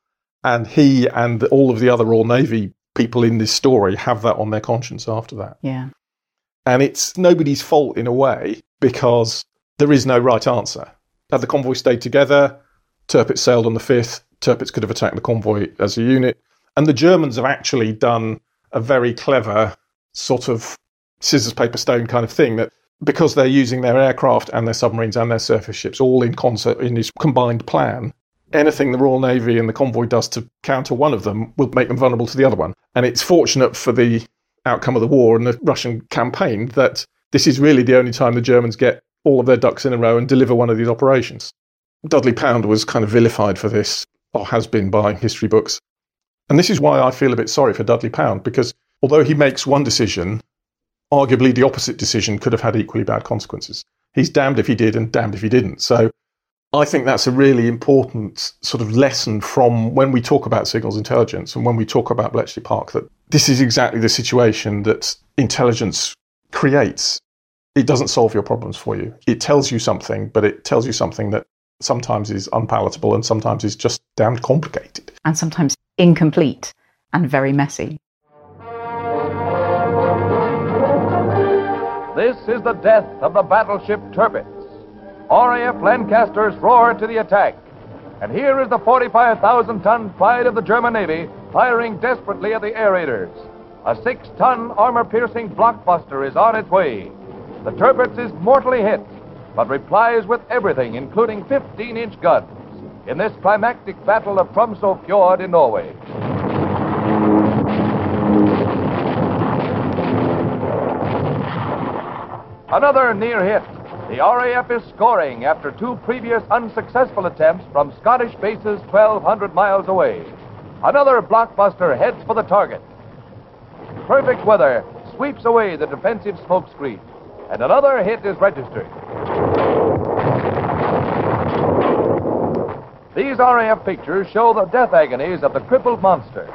And he and all of the other Royal Navy people in this story have that on their conscience after that. Yeah. And it's nobody's fault in a way because there is no right answer. Had the convoy stayed together, Tirpitz sailed on the fifth, Tirpitz could have attacked the convoy as a unit. And the Germans have actually done a very clever sort of scissors, paper, stone kind of thing that because they're using their aircraft and their submarines and their surface ships all in concert in this combined plan, anything the Royal Navy and the convoy does to counter one of them will make them vulnerable to the other one. And it's fortunate for the outcome of the war and the Russian campaign that this is really the only time the Germans get all of their ducks in a row and deliver one of these operations. Dudley Pound was kind of vilified for this, or has been by history books. And this is why I feel a bit sorry for Dudley Pound, because although he makes one decision, arguably the opposite decision could have had equally bad consequences. He's damned if he did and damned if he didn't. So I think that's a really important sort of lesson from when we talk about signals intelligence and when we talk about Bletchley Park, that this is exactly the situation that intelligence creates. It doesn't solve your problems for you. It tells you something, but it tells you something that sometimes is unpalatable and sometimes is just damned complicated. And sometimes incomplete and very messy. This is the death of the battleship Tirpitz. R A F Lancasters roar to the attack. And here is the forty-five thousand ton pride of the German Navy firing desperately at the air raiders. A six ton armor-piercing blockbuster is on its way. The Tirpitz is mortally hit, but replies with everything, including fifteen inch guns, in this climactic battle of Tromsø Fjord in Norway. Another near hit. The R A F is scoring after two previous unsuccessful attempts from Scottish bases twelve hundred miles away. Another blockbuster heads for the target. Perfect weather sweeps away the defensive smokescreen, and another hit is registered. These R A F pictures show the death agonies of the crippled monster.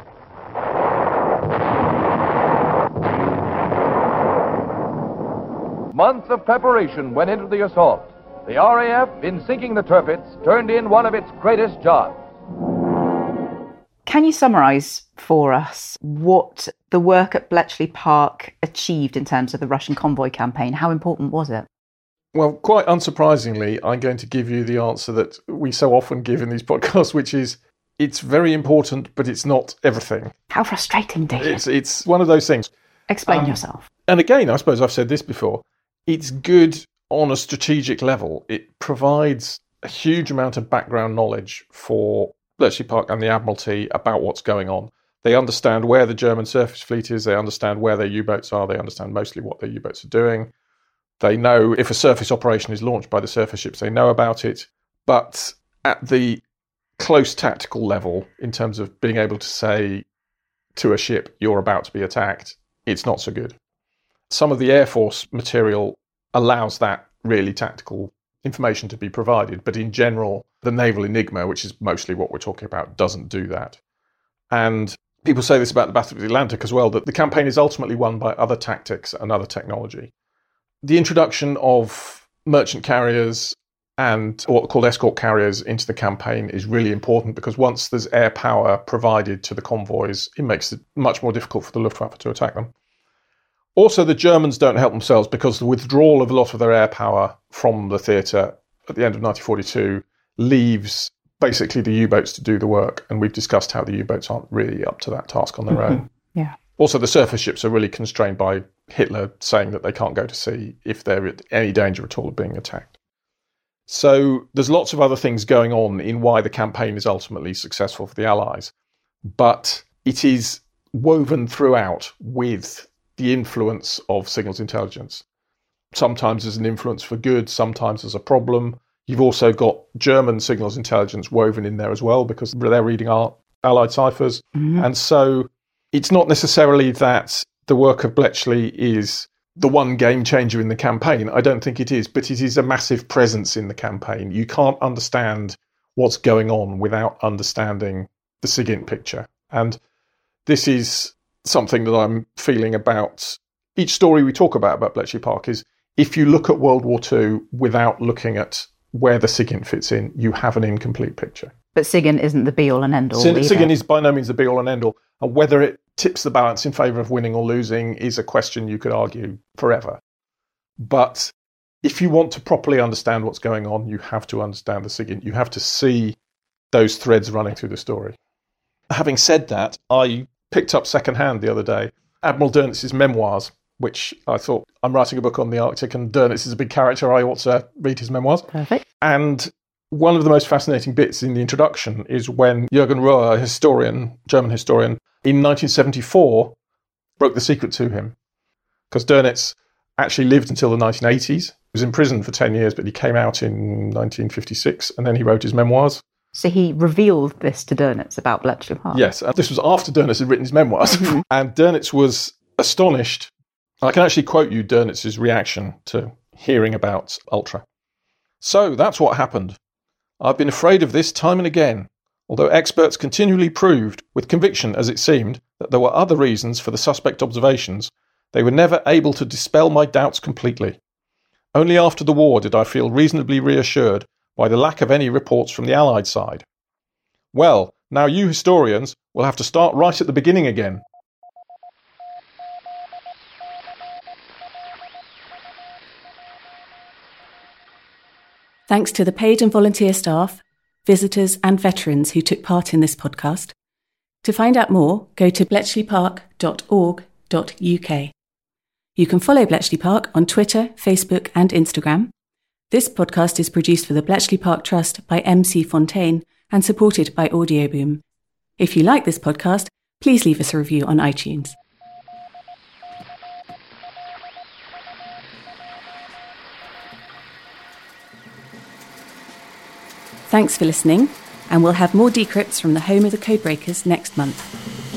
Months of preparation went into the assault. The R A F, in sinking the Tirpitz, turned in one of its greatest jobs. Can you summarise for us what the work at Bletchley Park achieved in terms of the Russian convoy campaign? How important was it? Well, quite unsurprisingly, I'm going to give you the answer that we so often give in these podcasts, which is it's very important, but it's not everything. How frustrating, David. It's, it's one of those things. Explain um, yourself. And again, I suppose I've said this before, it's good on a strategic level. It provides a huge amount of background knowledge for Bletchley Park and the Admiralty about what's going on. They understand where the German surface fleet is, they understand where their U-boats are, they understand mostly what their U-boats are doing. They know if a surface operation is launched by the surface ships, they know about it. But at the close tactical level, in terms of being able to say to a ship, you're about to be attacked, it's not so good. Some of the Air Force material allows that really tactical information to be provided, but in general, the Naval Enigma, which is mostly what we're talking about, doesn't do that. And people say this about the Battle of the Atlantic as well, that the campaign is ultimately won by other tactics and other technology. The introduction of merchant carriers and what are called escort carriers into the campaign is really important because once there's air power provided to the convoys, it makes it much more difficult for the Luftwaffe to attack them. Also, the Germans don't help themselves because the withdrawal of a lot of their air power from the theatre at the end of nineteen forty-two leaves basically the U-boats to do the work. And we've discussed how the U-boats aren't really up to that task on their mm-hmm. own. Yeah. Also, the surface ships are really constrained by Hitler saying that they can't go to sea if they're in any danger at all of being attacked. So there's lots of other things going on in why the campaign is ultimately successful for the Allies. But it is woven throughout with the influence of signals intelligence. Sometimes as an influence for good, sometimes as a problem. You've also got German signals intelligence woven in there as well because they're reading our Allied ciphers. Mm-hmm. And so it's not necessarily that the work of Bletchley is the one game changer in the campaign. I don't think it is, but it is a massive presence in the campaign. You can't understand what's going on without understanding the SIGINT picture. And this is something that I'm feeling about each story we talk about about Bletchley Park is if you look at World War Two without looking at where the SIGINT fits in, you have an incomplete picture. But SIGINT isn't the be-all and end-all either. SIGINT is by no means the be-all and end-all. And whether it tips the balance in favour of winning or losing is a question you could argue forever. But if you want to properly understand what's going on, you have to understand the SIGINT. You have to see those threads running through the story. Having said that, I picked up secondhand the other day Admiral Dönitz's memoirs, which I thought, I'm writing a book on the Arctic and Dönitz is a big character, I ought to read his memoirs. Perfect. And one of the most fascinating bits in the introduction is when Jürgen Rohr, a historian, German historian, in nineteen seventy-four broke the secret to him. Because Dönitz actually lived until the nineteen eighties. He was in prison for ten years, but he came out in nineteen fifty-six and then he wrote his memoirs. So he revealed this to Dönitz about Bletchley Park? Yes, and this was after Dönitz had written his memoirs. Mm-hmm. And Dönitz was astonished. I can actually quote you Dönitz's reaction to hearing about Ultra. So that's what happened. I've been afraid of this time and again, although experts continually proved, with conviction as it seemed, that there were other reasons for the suspect observations, they were never able to dispel my doubts completely. Only after the war did I feel reasonably reassured by the lack of any reports from the Allied side. Well, now you historians will have to start right at the beginning again. Thanks to the paid and volunteer staff, visitors and veterans who took part in this podcast. To find out more, go to bletchley park dot org dot U K. You can follow Bletchley Park on Twitter, Facebook and Instagram. This podcast is produced for the Bletchley Park Trust by M C Fontaine and supported by Audioboom. If you like this podcast, please leave us a review on iTunes. Thanks for listening, and we'll have more decrypts from the home of the Codebreakers next month.